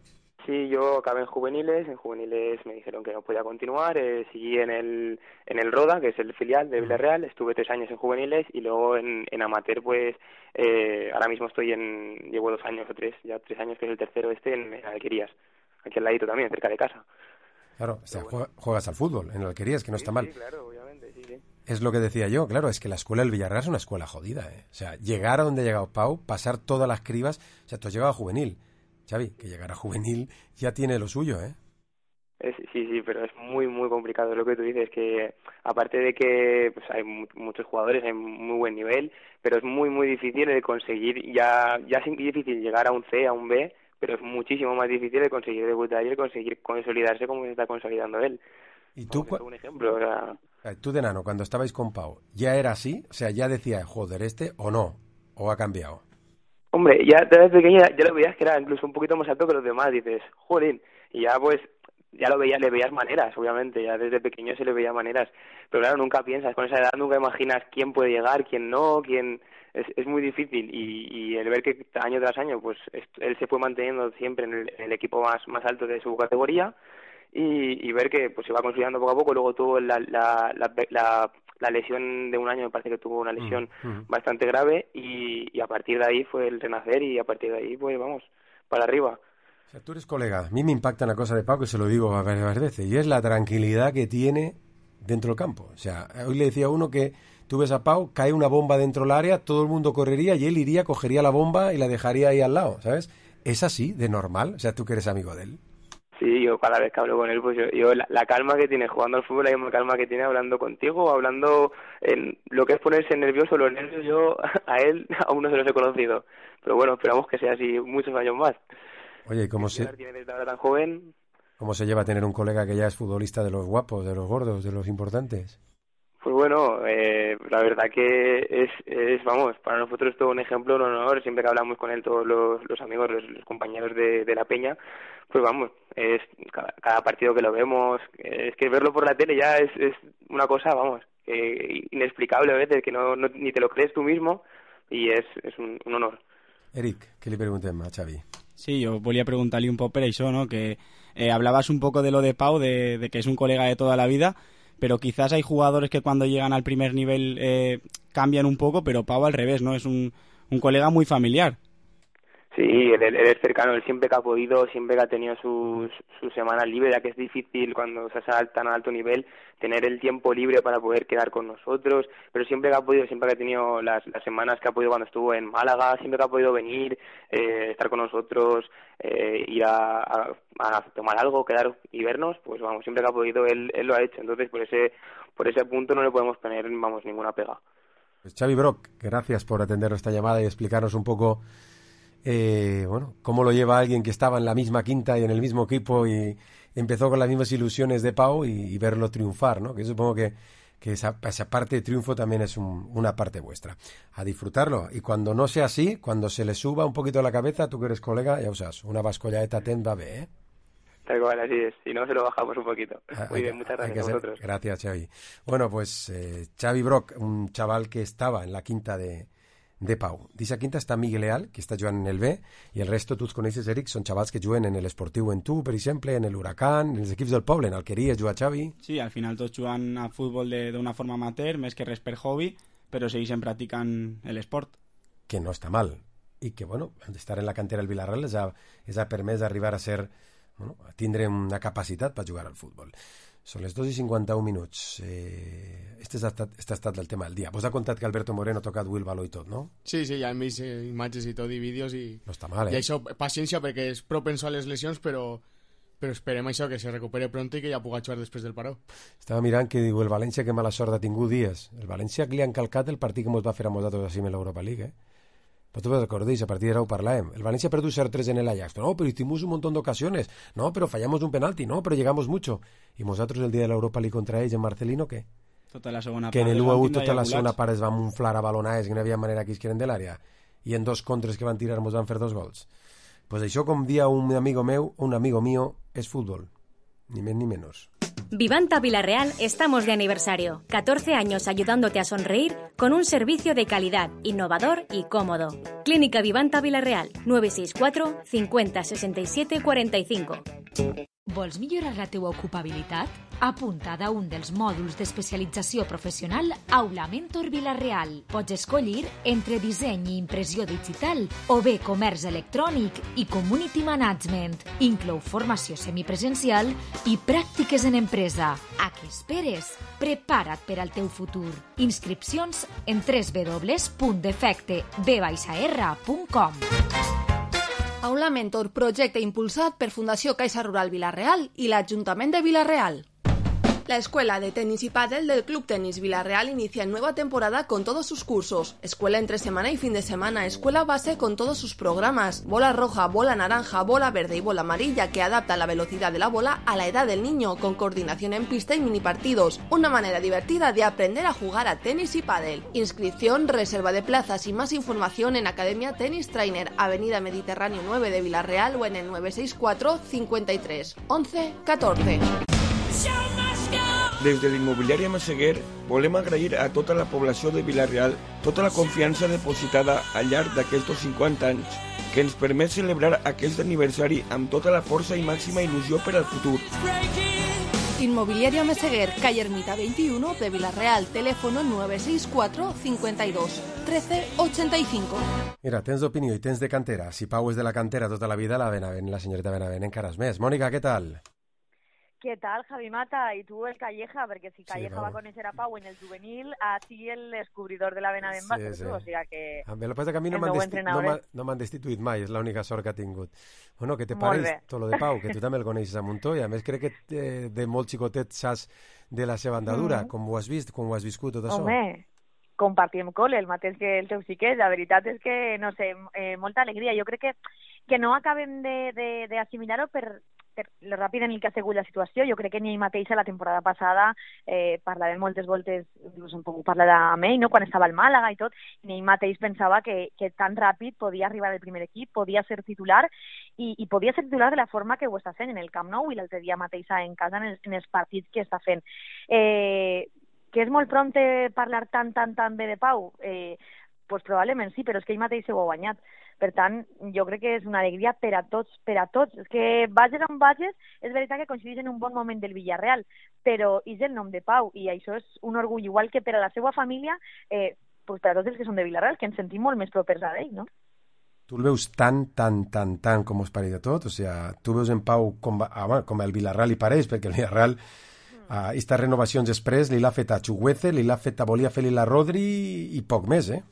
Sí, yo acabé en juveniles, en juveniles me dijeron que no podía continuar, eh, seguí en el en el Roda, que es el filial de Villarreal, estuve tres años en juveniles y luego en, en amateur, pues eh, ahora mismo estoy en, llevo dos años o tres, ya tres años que es el tercero este en, en Alquerías, aquí al ladito también, cerca de casa. Claro, o sea, bueno. juegas al fútbol en Alquerías, que no sí, está mal. Sí, claro, obviamente, sí, sí. Es lo que decía yo, claro, es que la escuela del Villarreal es una escuela jodida, ¿eh? O sea, llegar a donde ha llegado Pau, pasar todas las cribas, o sea, tú has llegado a juvenil. Xavi, que llegar a juvenil ya tiene lo suyo, ¿eh? Es, sí, sí, pero es muy, muy complicado lo que tú dices, que aparte de que pues hay mu muchos jugadores, hay muy buen nivel, pero es muy, muy difícil de conseguir, ya ya es difícil llegar a un C, a un B, pero es muchísimo más difícil de conseguir debutar y de conseguir consolidarse como se está consolidando él. ¿Y tú? Un ejemplo, o sea... Tú de nano, cuando estabais con Pau, ¿ya era así? O sea, ¿ya decía, joder, este o no? ¿O ha cambiado? Hombre, ya desde pequeño ya, ya lo veías que era incluso un poquito más alto que los demás, dices, jolín, y ya pues, ya lo veías, le veías maneras, obviamente, ya desde pequeño se le veía maneras, pero claro, nunca piensas, con esa edad nunca imaginas quién puede llegar, quién no, quién, es, es muy difícil, y, y el ver que año tras año, pues, él se fue manteniendo siempre en el, en el equipo más, más alto de su categoría, y, y ver que pues se va consolidando poco a poco, luego tuvo la, la, la, la la lesión de un año, me parece que tuvo una lesión mm, mm. bastante grave y, y a partir de ahí fue el renacer y a partir de ahí pues vamos, para arriba. O sea, tú eres colega, a mí me impacta una cosa de Pau que se lo digo varias veces y es la tranquilidad que tiene dentro del campo. O sea, hoy le decía a uno que tú ves a Pau, cae una bomba dentro del área, todo el mundo correría y él iría, cogería la bomba y la dejaría ahí al lado, ¿sabes? ¿Es así, de normal? O sea, tú que eres amigo de él. Sí, yo cada vez que hablo con él, pues yo, yo la, la calma que tiene jugando al fútbol, la misma calma que tiene hablando contigo, hablando en lo que es ponerse nervioso, los nervios, yo a él aún no se los he conocido. Pero bueno, esperamos que sea así muchos años más. Oye, ¿y cómo se, desde ahora tan joven? ¿Cómo se lleva a tener un colega que ya es futbolista de los guapos, de los gordos, de los importantes? Pues bueno, eh, la verdad que es, es, vamos, para nosotros es todo un ejemplo, un honor, siempre que hablamos con él, todos los, los amigos, los, los compañeros de, de la peña, pues vamos, es cada, cada partido que lo vemos, es que verlo por la tele ya es, es una cosa, vamos, eh, inexplicable a veces, que no, no ni te lo crees tú mismo, y es, es un, un honor. Eric, què li preguntem a Xavi? Sí, jo volia preguntar-li un poc per això, no? Que eh, hablabas un poco de lo de Pau, de, de que es un colega de toda la vida, pero quizás hay jugadores que cuando llegan al primer nivel eh, cambian un poco, pero Pau al revés, ¿no? Es un, un colega muy familiar. Sí, él, él es cercano, él siempre que ha podido, siempre que ha tenido sus, sus semanas libres, ya que es difícil cuando se sale tan alto nivel tener el tiempo libre para poder quedar con nosotros, pero siempre que ha podido, siempre que ha tenido las, las semanas que ha podido cuando estuvo en Málaga, siempre que ha podido venir, eh, estar con nosotros, eh, ir a, a, a tomar algo, quedar y vernos, pues vamos, siempre que ha podido él, él lo ha hecho, entonces por ese, por ese punto no le podemos poner, vamos, ninguna pega. Pues Xavi Brock, gracias por atender esta llamada y explicarnos un poco Eh, bueno, cómo lo lleva alguien que estaba en la misma quinta y en el mismo equipo y empezó con las mismas ilusiones de Pau y, y verlo triunfar, ¿no? Que supongo que, que esa, esa parte de triunfo también es un, una parte vuestra. A disfrutarlo. Y cuando no sea así, cuando se le suba un poquito a la cabeza, tú que eres colega, ya usas, una vascollaeta ten va bé, ¿eh? Tal cual, así es. Si no, se lo bajamos un poquito. Muy bien, muchas gracias a vosotros. Gracias, Xavi. Bueno, pues eh, Xavi Brock, un chaval que estaba en la quinta de de Pau. D'eixa quinta està Miguel Leal, que està jugant en el B, i el resto tu els coneixes, Eric, són xavals que juguen en l'Esportiu en tu, per exemple, en l'Huracán, en els equips del poble, en Alqueries juga Xavi. Sí, al final tots juguen a futbol d'una forma amateur, més que res per hobby, però segueixen practicant l'esport. Que no està mal, i que, bueno, estar en la cantera del Villarreal les ha, les ha permès arribar a ser, bueno, a tindre una capacitat per jugar al futbol. Són les dos i cinquanta-un minuts. Eh, este, ha estat, este ha estat el tema del dia. Vos ha contat que Alberto Moreno ha tocat Will Baló i tot, no? Sí, sí, ja hem vist eh, imatges i tot i vídeos i... No està mal, eh? I això, paciència, perquè és propenso a les lesions, però, però esperem això, que se recupere pront i que ja pugui jugar després del paró. Estava mirant que diu el València que mala sort ha tingut dies. El València li han calcat el partit que ens va fer a nosaltres així en l'Europa League, eh? Pero tú recordéis, a partir de ahora parlem. El Valencia perdió cero tres en el Ajax. No, pero hicimos un montón de ocasiones. No, pero fallamos un penalti. No, pero llegamos mucho. Y nosotros el día de la Europa League contra ells en Marcelino, ¿qué? Tota la segona que en el u a u tota la segona part es van inflar a balonades que no hi havia manera que isqueren de l'àrea. I en dos contres que van tirar mos van fer dos gols. Pues això, com dia un amigo meu, un amigo mío, és futbol. Ni més ni menys. Vivanta Villarreal estamos de aniversario. catorce años ayudándote a sonreír con un servicio de calidad, innovador y cómodo. Clínica Vivanta Villarreal, nueve seis cuatro cincuenta sesenta y siete cuarenta y cinco. Vols millorar la teua ocupabilitat? Apunta't a un dels mòduls d'especialització professional Aula Mentor Vilareal. Pots escollir entre disseny i impressió digital o bé comerç electrònic i community management. Inclou formació semipresencial i pràctiques en empresa. A què esperes? Prepara't per al teu futur. Inscripcions en w w w punt defecte b r punt com. Aula Mentor, projecte impulsat per Fundació Caixa Rural Vilareal i l'Ajuntament de Vilareal. La escuela de tenis y pádel del Club Tenis Vilareal inicia nueva temporada con todos sus cursos. Escuela entre semana y fin de semana, escuela base con todos sus programas. Bola roja, bola naranja, bola verde y bola amarilla que adapta la velocidad de la bola a la edad del niño, con coordinación en pista y mini partidos. Una manera divertida de aprender a jugar a tenis y pádel. Inscripción, reserva de plazas y más información en Academia Tenis Trainer, Avenida Mediterráneo nueve de Vilareal o en el nueve seis cuatro cincuenta y tres once catorze. Des de l'immobiliària Massaguer volem agrair a tota la població de Vilareal tota la confiança depositada al llarg d'aquests cinquanta anys que ens permet celebrar aquest aniversari amb tota la força i màxima il·lusió per al futur. Inmobiliaria Meseguer, calle Ermita veintiuno de Vilareal, teléfono nueve seis cuatro cincuenta y dos trece ochenta y cinco. Mira, tens d'opinió i tens de cantera. Si Pau és de la cantera tota la vida, la Benavent, la senyoreta Benavent encara és més. Mònica, què tal? ¿Qué tal, Javi Mata? Y tú el Calleja, porque si Calleja sí, no. va a conocer a Pau en el juvenil, así el descubridor de la Benavent va a ser sí, tú, sí. O sea que... A mi, el que passa que a mi no m'han desti no no destituït mai, és l'única sort que ha tingut. Bueno, què te pareix tot lo de Pau? Que tu també el coneixes a muntó i a més crec que eh, de molt xicotet saps de la seva andadura, mm. com ho has vist, com ho has viscut tot això. Home, compartim col·le, el mateix que el teu xiquet, la veritat és que, no sé, eh, molta alegria. Jo crec que, que no acabem d'assimilar-ho per... per lo ràpid en el que ha sigut la situació. Jo crec que ni ell mateixa la temporada passada eh, parlarem moltes voltes, inclús un poc parlar amb ell, no? Quan estava al Màlaga i tot, i ell mateix pensava que, que tan ràpid podia arribar al primer equip, podia ser titular i, i podia ser titular de la forma que ho està fent en el Camp Nou i l'altre dia mateixa en casa en els, en els partits que està fent. Eh, que és molt pront parlar tan, tan, tan bé de Pau? Eh, pues probablement sí, però és que ell mateix ho ha guanyat. Per tant, jo crec que és una alegria per a tots, per a tots. És que vages on vages, és veritat que coincideix en un bon moment del Villarreal, però és el nom de Pau, i això és un orgull, igual que per a la seva família, eh, pues per a tots els que són de Villarreal, que ens sentim molt més propers a ell, no? Tu el veus tan, tan, tan, tan com us pareix de tot? O sigui, tu veus en Pau com, ah, bueno, com el Villarreal hi pareix, perquè el Villarreal aquestes uh, renovacions després li l'ha fet a Chuguece, li l'ha fet a volia fer-li la Rodri i poc més, eh?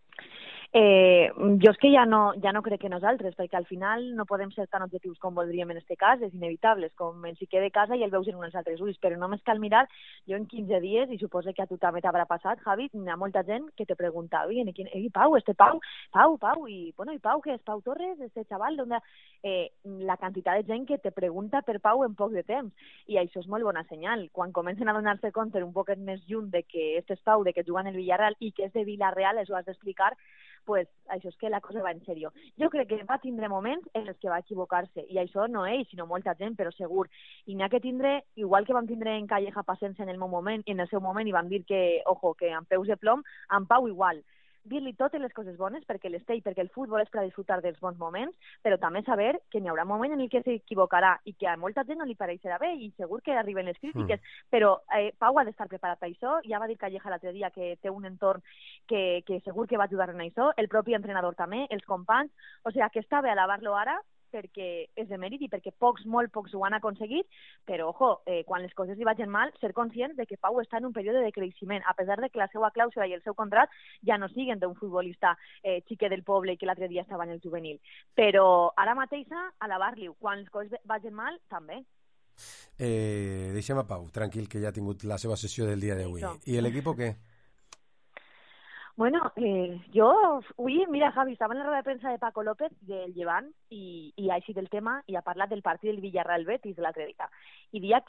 Eh, jo és que ja no, ja no crec que nosaltres, perquè al final no podem ser tan objectius com voldríem en este cas, és inevitable, com el xiquet de casa i el veus en uns altres ulls, però només cal mirar, jo en quinze dies, i suposo que a tu també t'haurà passat, Javi, hi ha molta gent que te pregunta, oi, ei, Pau, este Pau, Pau, Pau, i, bueno, i Pau, què és Pau Torres, este xaval, d'on... Eh, la quantitat de gent que te pregunta per Pau en poc de temps, i això és molt bona senyal. Quan comencen a donar-se compte un poquet més lluny de que este és Pau, de que juga en el Villarreal i que és de Villarreal, això has d'explicar, pues això és que la cosa va en sèrio. Jo crec que va tindre moments en els que va equivocar-se, i això no ell, sinó molta gent, però segur. I n'hi ha que tindre, igual que vam tindre en Calleja paciència en el meu moment, en el seu moment, i vam dir que, ojo, que amb peus de plom, amb Pau igual. Dir-li totes les coses bones, perquè les té i perquè el futbol és per a disfrutar dels bons moments, però també saber que n'hi haurà un moment en el que s'equivocarà i que a molta gent no li pareixerà bé i segur que arriben les crítiques, mm. però eh, Pau ha d'estar preparat a això. Ja va dir Calleja l'altre dia que té un entorn que, que segur que va ajudar en això, el propi entrenador també, els companys, o sigui que està bé alabar-lo ara, perquè és de mèrit i perquè pocs, molt pocs ho han aconseguit, però, ojo, eh, quan les coses li vagin mal, ser conscients de que Pau està en un període de creixement, a pesar de que la seva clàusula i el seu contrat ja no siguen d'un futbolista eh, xique del poble i que l'altre dia estava en el juvenil. Però ara mateixa, alabar-li, quan les coses vagin mal, també. Eh, deixem a Pau, tranquil, que ja ha tingut la seva sessió del dia d'avui. I l'equip què? Bueno, eh, yo, uy, mira, Javi, estaba en la rueda de prensa de Paco López del Llevant y, y ha sido el tema y ha parlat del partit del Villarreal Betis de l'altre dia. I dia que ell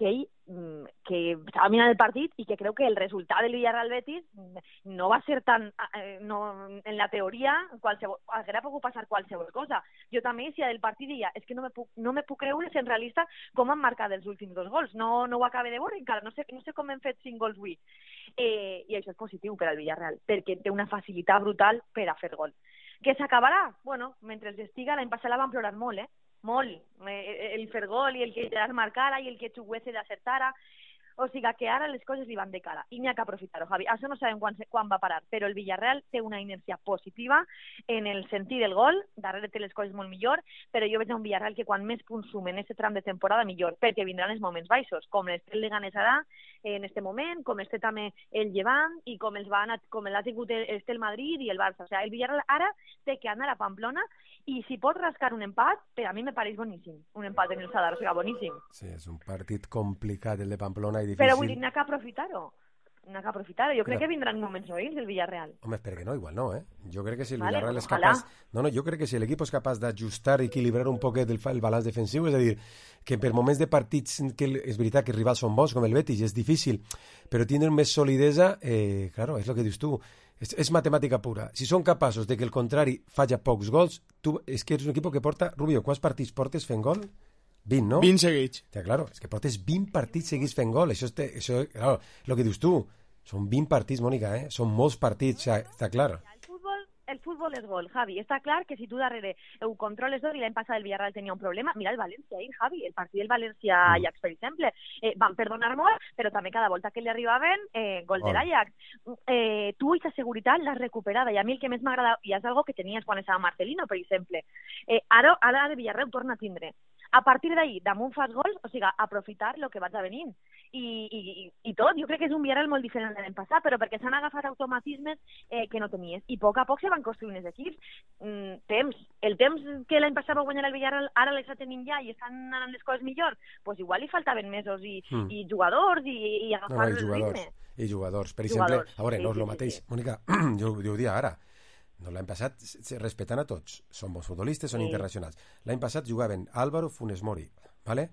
que estava mirant el partit i que creu que el resultat del Villarreal-Betis no va ser tan... Eh, no, en la teoria qualsevol, hauria pogut passar qualsevol cosa. Jo també, si del partit deia, és que no me puc, no me puc creure, sent realista, com han marcat els últims dos gols. No, no ho acabo de veure encara, no sé, no sé com hem fet cinc gols avui. Eh, I això és positiu per al Villarreal, perquè té una facilitat brutal per a fer gol. Que s'acabarà? Bueno, mentre estiga, l'any passat la van plorar molt, eh? Molt. Eh, el fer gol i el que Gerard marcara i el que Chukwueze d'acertara. O sigui que ara les coses li van de cara i n'hi ha que aprofitar-ho, Javi. Això no sabem quan, quan va parar, però el Villarreal té una inèrcia positiva en el sentit del gol, darrere té les coses molt millor, però jo veig un Villarreal que quan més punts sumen en aquest tram de temporada millor, perquè vindran els moments baixos, com este el Leganés ara en aquest moment, com este també el Llevant i com els van, com l'ha tingut este el Madrid i el Barça. O sigui, el Villarreal ara té que anar a Pamplona i si pot rascar un empat, per a mi me pareix boníssim, un empat en el Sadar, o sigui, boníssim. Sí, és un partit complicat el de Pamplona i difícil. Però vull dir, n'hi ha que aprofitar-ho. N'hi ha que aprofitar-ho. Jo crec Però... que vindran moments oïls del Villarreal. Home, espera que no, igual no, eh? Jo crec que si el vale, Villarreal és ojalà. capaç... No, no, jo crec que si l'equip és capaç d'ajustar i equilibrar un poquet el, el balanç defensiu, és a dir, que per moments de partits que és veritat que els rivals són bons, com el Betis, és difícil, però tindre més solidesa, eh, claro, és el que dius tu, és, és matemàtica pura. Si són capaços de que el contrari falla pocs gols, tu, és que és un equip que porta... Rubio, quants partits portes fent gol? vint, no? vint seguits. Ja, claro, és que portes vint partits seguits fent gol. Això, és, això claro, el que dius tu, són vint partits, Mònica, eh? Són molts partits, ja, està clar. El futbol, el futbol és gol, Javi. Està clar que si tu darrere ho controles tot, i l'any passat el Villarreal tenia un problema, mira el València ahir, Javi, el partit del València-Ajax, mm. per exemple, eh, van perdonar molt, però també cada volta que li arribaven, eh, gol de l'Ajax. Eh, tu aquesta seguretat l'has recuperada, i a mi el que més m'agrada, i és algo que tenies quan estava Marcelino, per exemple, eh, ara, ara el Villarreal ho torna a tindre. A partir d'ahir, damunt fas gols, o sigui, aprofitar el que vaig a venir. I, i, i tot, jo crec que és un Villarreal molt diferent de l'any passat, però perquè s'han agafat automatismes eh, que no tenies. I a poc a poc se van construint els equips. Mm, temps. El temps que l'any passat va guanyar el Villarreal, ara l'està tenint ja i estan anant les coses millor, doncs igual li faltaven mesos i, mm. i jugadors i, i agafar no, no, el jugadors, ritme. I jugadors. Per jugadors. exemple, a veure, sí, no és sí, el mateix. Sí, sí. Mònica, jo, jo ho dia ara. No, l'any passat se respecten a tots. Són bons futbolistes, són sí. internacionals. L'any passat jugaven Álvaro Funes Mori, ¿vale?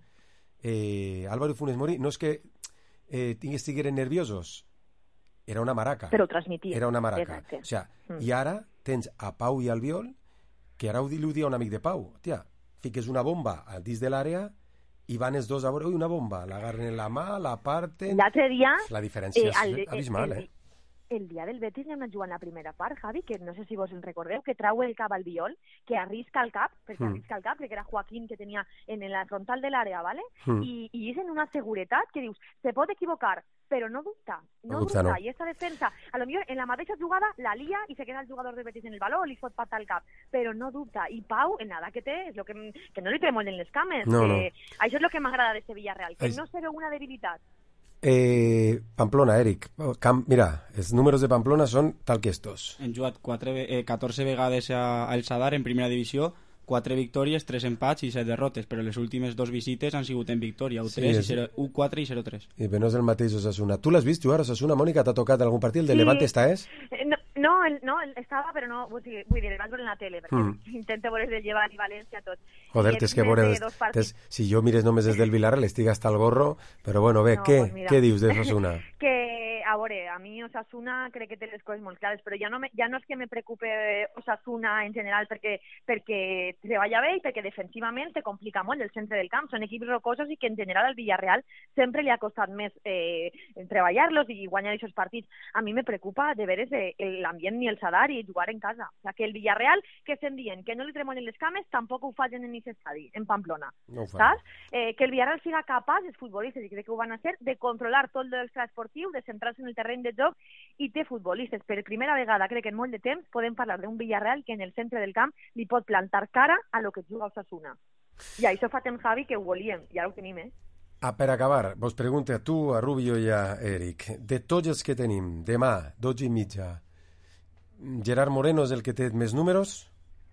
Eh, Álvaro Funes Mori no és que eh, estigueren nerviosos, era una maraca. Però ho transmitia. Era una maraca. Exacte. O sea, mm. I ara tens a Pau i Albiol, que ara ho diludia un amic de Pau. Tia, fiques una bomba al dins de l'àrea i van els dos a veure, ui, una bomba, l'agarren en la mà, la parten... L'altre dia... La diferència eh, el, és abismal, el, el, eh? El dia del Betis anem a jugar en la primera part, Javi, que no sé si vos en recordeu, que trau el cap al Biol, que arrisca el cap, perquè Mm. arrisca el cap, perquè era Joaquín que tenia en la frontal de l'àrea, ¿vale? Mm. I, i és en una seguretat que dius, se pot equivocar, però no dubta, no, No dubta, dubta, no. i esta defensa, a lo millor en la mateixa jugada la lia i se queda el jugador del Betis en el baló, li fot patar el cap, però no dubta, i Pau, en nada que té, és lo que, que no li tremolen les cames, No, que, no. això és el que m'agrada d'este Villarreal, que És- no se veu una debilitat. Eh, Pamplona, Eric. Camp, mira, els números de Pamplona són tal que estos. Han jugat quatre, ve- eh, catorze vegades a, al Sadar en primera divisió, quatre victòries, tres empats i set derrotes, però les últimes dos visites han sigut en victòria, u tres, Sí, és- u quatre i zero tres. I bé, no és el mateix Osasuna. Tu l'has vist jugar, Osasuna, Mònica? T'ha tocat algun partit? El de Sí. Levante està és? Eh, No, no, el, no el estava, però no, vull dir, vull dir, el vaig veure en la tele, perquè Mm. intento veure des de Llevant i València tot. Joder, I tens en que més veure... de des- dos partits- tens- si jo mires només des del Villarreal, estic hasta el gorro, però bueno, bé, No, què, pues mira. què dius d'Osasuna? Que, a veure, a mi Osasuna crec que té les coses molt clares, però ja no, me, ja no és que me preocupe Osasuna en general perquè, perquè treballa bé i perquè defensivament se complica molt el centre del camp. Són equips rocosos i que en general al Villarreal sempre li ha costat més eh, treballar-los i guanyar aquests partits. A mi me preocupa de veres eh, l'ambient ni el Sadar i jugar en casa. O sea, que el Villarreal, que estem dient que no li tremolen les cames, tampoc ho fallen en aquest estadi, en Pamplona. No ho fan. Saps? Eh, que el Villarreal siga capaç, els futbolistes, i crec que ho van a ser, de controlar tot l'extraesportiu, de centrar-se en el terreny de joc, i té futbolistes. Per primera vegada, crec que en molt de temps, podem parlar d'un Villarreal que en el centre del camp li pot plantar cara a lo que juga Osasuna. I això fa temps, Javi, que ho volíem, i ara ho tenim, eh? Ah, per acabar, vos pregunto a tu, a Rubio i a Eric, de tots els que tenim, demà, dotze i mitja, Gerard Moreno és el que té més números?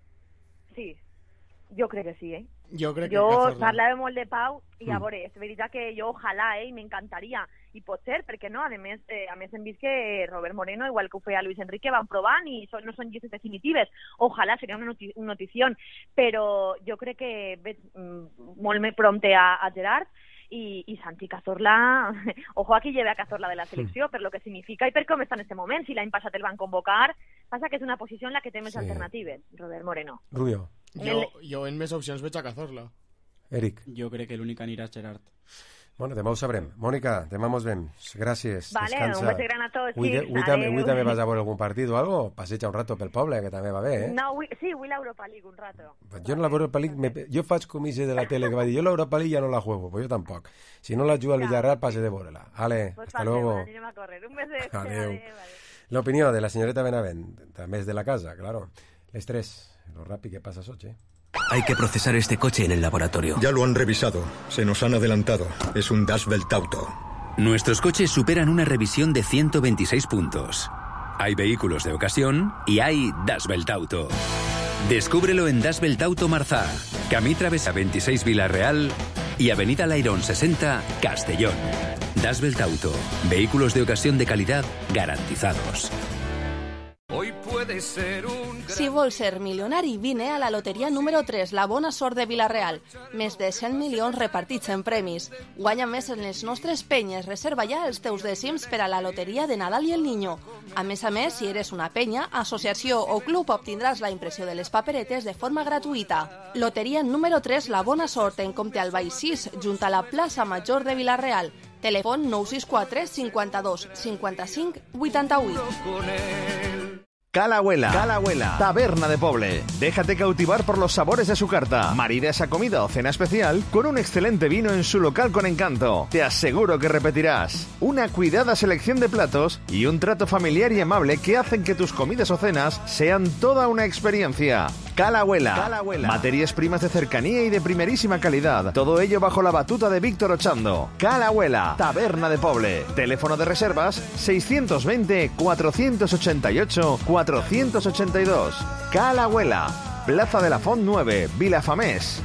Sí, jo crec que sí, eh? Jo crec que Jo Cazorla. parlava molt de Pau i a Mm. veure, és veritat que jo ojalà, eh, i m'encantaria, i pot ser, perquè no, a més, eh, a més hem vist que Robert Moreno, igual que ho feia Luis Enrique, van provant i són, no són llistes definitives. Ojalà seria una noti notició, però jo crec que veig mm, molt més prompte a, a Gerard, i, i Santi Cazorla, ojo a qui lleva a Cazorla de la selecció, per lo que significa i per com està en aquest moment. Si l'any passat el van convocar, passa que és una posició en la que té més Sí. alternatives, Robert Moreno. Rubio. Jo, jo en més opcions veig a Cazorla. Eric. Jo crec que l'únic anirà és Gerard. Bueno, demà ho sabrem. Mònica, demà mos vem. Gràcies, Vale, descansa. un beso gran a tots, Avui, sí, avui, també, avui adeu. també vas a veure algun partit o algo? Passeja un rato pel poble, que també va bé, eh? No, avui, sí, avui l'Europa League un rato. Jo no la Europa League, me, jo faig com ese de la tele que va dir, jo l'Europa League ja no la juego, pues yo tampoc. Si no la juga al Villarreal, passe de veure-la. Ale, Pues hasta paseu, luego. anirem a córrer. Un beso. Adeu. L'opinió de la señorita Benavent, també és de la casa, claro. Les tres, lo rápido que pasa Sochi. Hay que procesar este coche en el laboratorio. Ya lo han revisado. Se nos han adelantado. Es un Das Welt Auto. Nuestros coches superan una revisión de ciento veintiséis puntos. Hay vehículos de ocasión y hay Das Welt Auto. Descúbrelo en Das Welt Auto Marzá, Camí Travesa veintiséis Vila-real y Avenida Lairón sesenta, Castellón. Das Welt Auto. Vehículos de ocasión de calidad garantizados. Hoy puede ser un... Si vols ser milionari, vine a la loteria número tres, la bona sort de Vila-real. Més de cent milions repartits en premis. Guanya més en les nostres penyes. Reserva ja els teus dècims per a la loteria de Nadal i el Niño. A més a més, si eres una penya, associació o club, obtindràs la impressió de les paperetes de forma gratuïta. Loteria número tres, la bona sort, en Comte Albay sis, junt a la plaça Major de Vila-real. Telèfon nou sis quatre cinquanta-dos cinquanta-cinc vuitanta-vuit. Calahuela, Calahuela, taberna de Poble. Déjate cautivar por los sabores de su carta. Marida esa comida o cena especial con un excelente vino en su local con encanto. Te aseguro que repetirás. Una cuidada selección de platos y un trato familiar y amable que hacen que tus comidas o cenas sean toda una experiencia. Calahuela, Calahuela. Materias primas de cercanía y de primerísima calidad. Todo ello bajo la batuta de Víctor Ochando. Calahuela, taberna de Poble. Teléfono de reservas seiscientos veinte, cuatrocientos ochenta y ocho, cuatrocientos ochenta y dos. Calahuela, Plaza de la Font nueve, Vilafamés.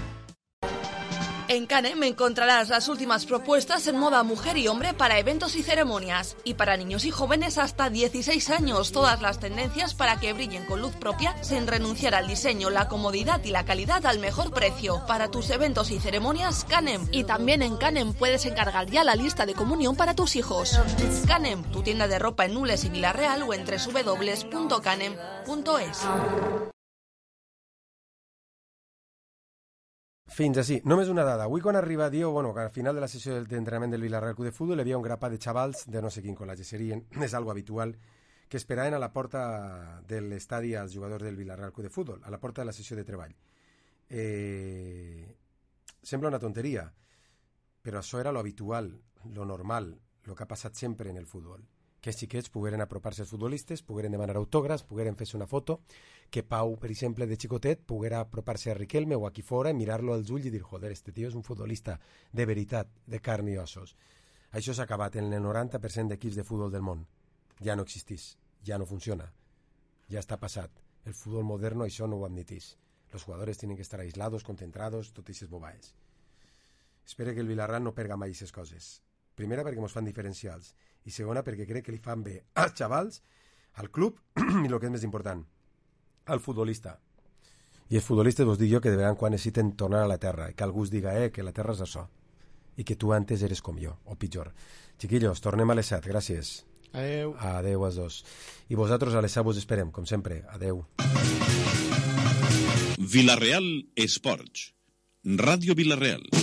En Canem encontrarás las últimas propuestas en moda mujer y hombre para eventos y ceremonias. Y para niños y jóvenes hasta dieciséis años, todas las tendencias para que brillen con luz propia sin renunciar al diseño, la comodidad y la calidad al mejor precio. Para tus eventos y ceremonias, Canem. Y también en Canem puedes encargar ya la lista de comunión para tus hijos. Canem, tu tienda de ropa en Nules y Vila-real o en doble u doble u doble u punto canem punto es. Fins així. Només una dada. Avui quan arriba diu, bueno, que al final de la sessió d'entrenament del Villarreal Club de Futbol hi havia un grapat de xavals de no sé quin col·legi. Serien, és algo habitual, que esperaven a la porta de l'estadi als jugadors del Villarreal Club de Futbol, a la porta de la sessió de treball. Eh... Sembla una tonteria, però això era lo habitual, lo normal, lo que ha passat sempre en el futbol. Que els xiquets pogueren apropar-se als futbolistes, pogueren demanar autògrafs, pogueren fer-se una foto, que Pau, per exemple, de xicotet, poguera apropar-se a Riquelme o aquí fora, mirar-lo als ulls i dir, joder, este tio és un futbolista de veritat, de carn i ossos. Això s'ha acabat en el noranta per cent d'equips de futbol del món. Ja no existís, ja no funciona, ja està passat. El futbol moderno això no ho admitís. Los jugadores tienen que estar aislados, concentrados, tot aquestes bobaes. Espero que el Villarreal no perga mai aquestes coses. Primera, perquè ens fan diferencials. I segona, perquè crec que li fan bé als xavals, al club, i el que és més important, al futbolista. I els futbolistes vos dic jo que de vegades quan necessiten tornar a la terra, i que algú us diga eh, que la terra és això, i que tu antes eres com jo, o pitjor. Chiquillos, tornem a les set, gràcies. Adeu. Adeu als dos. I vosaltres a les set vos esperem, com sempre. Adeu. Villarreal Esports. Ràdio Villarreal.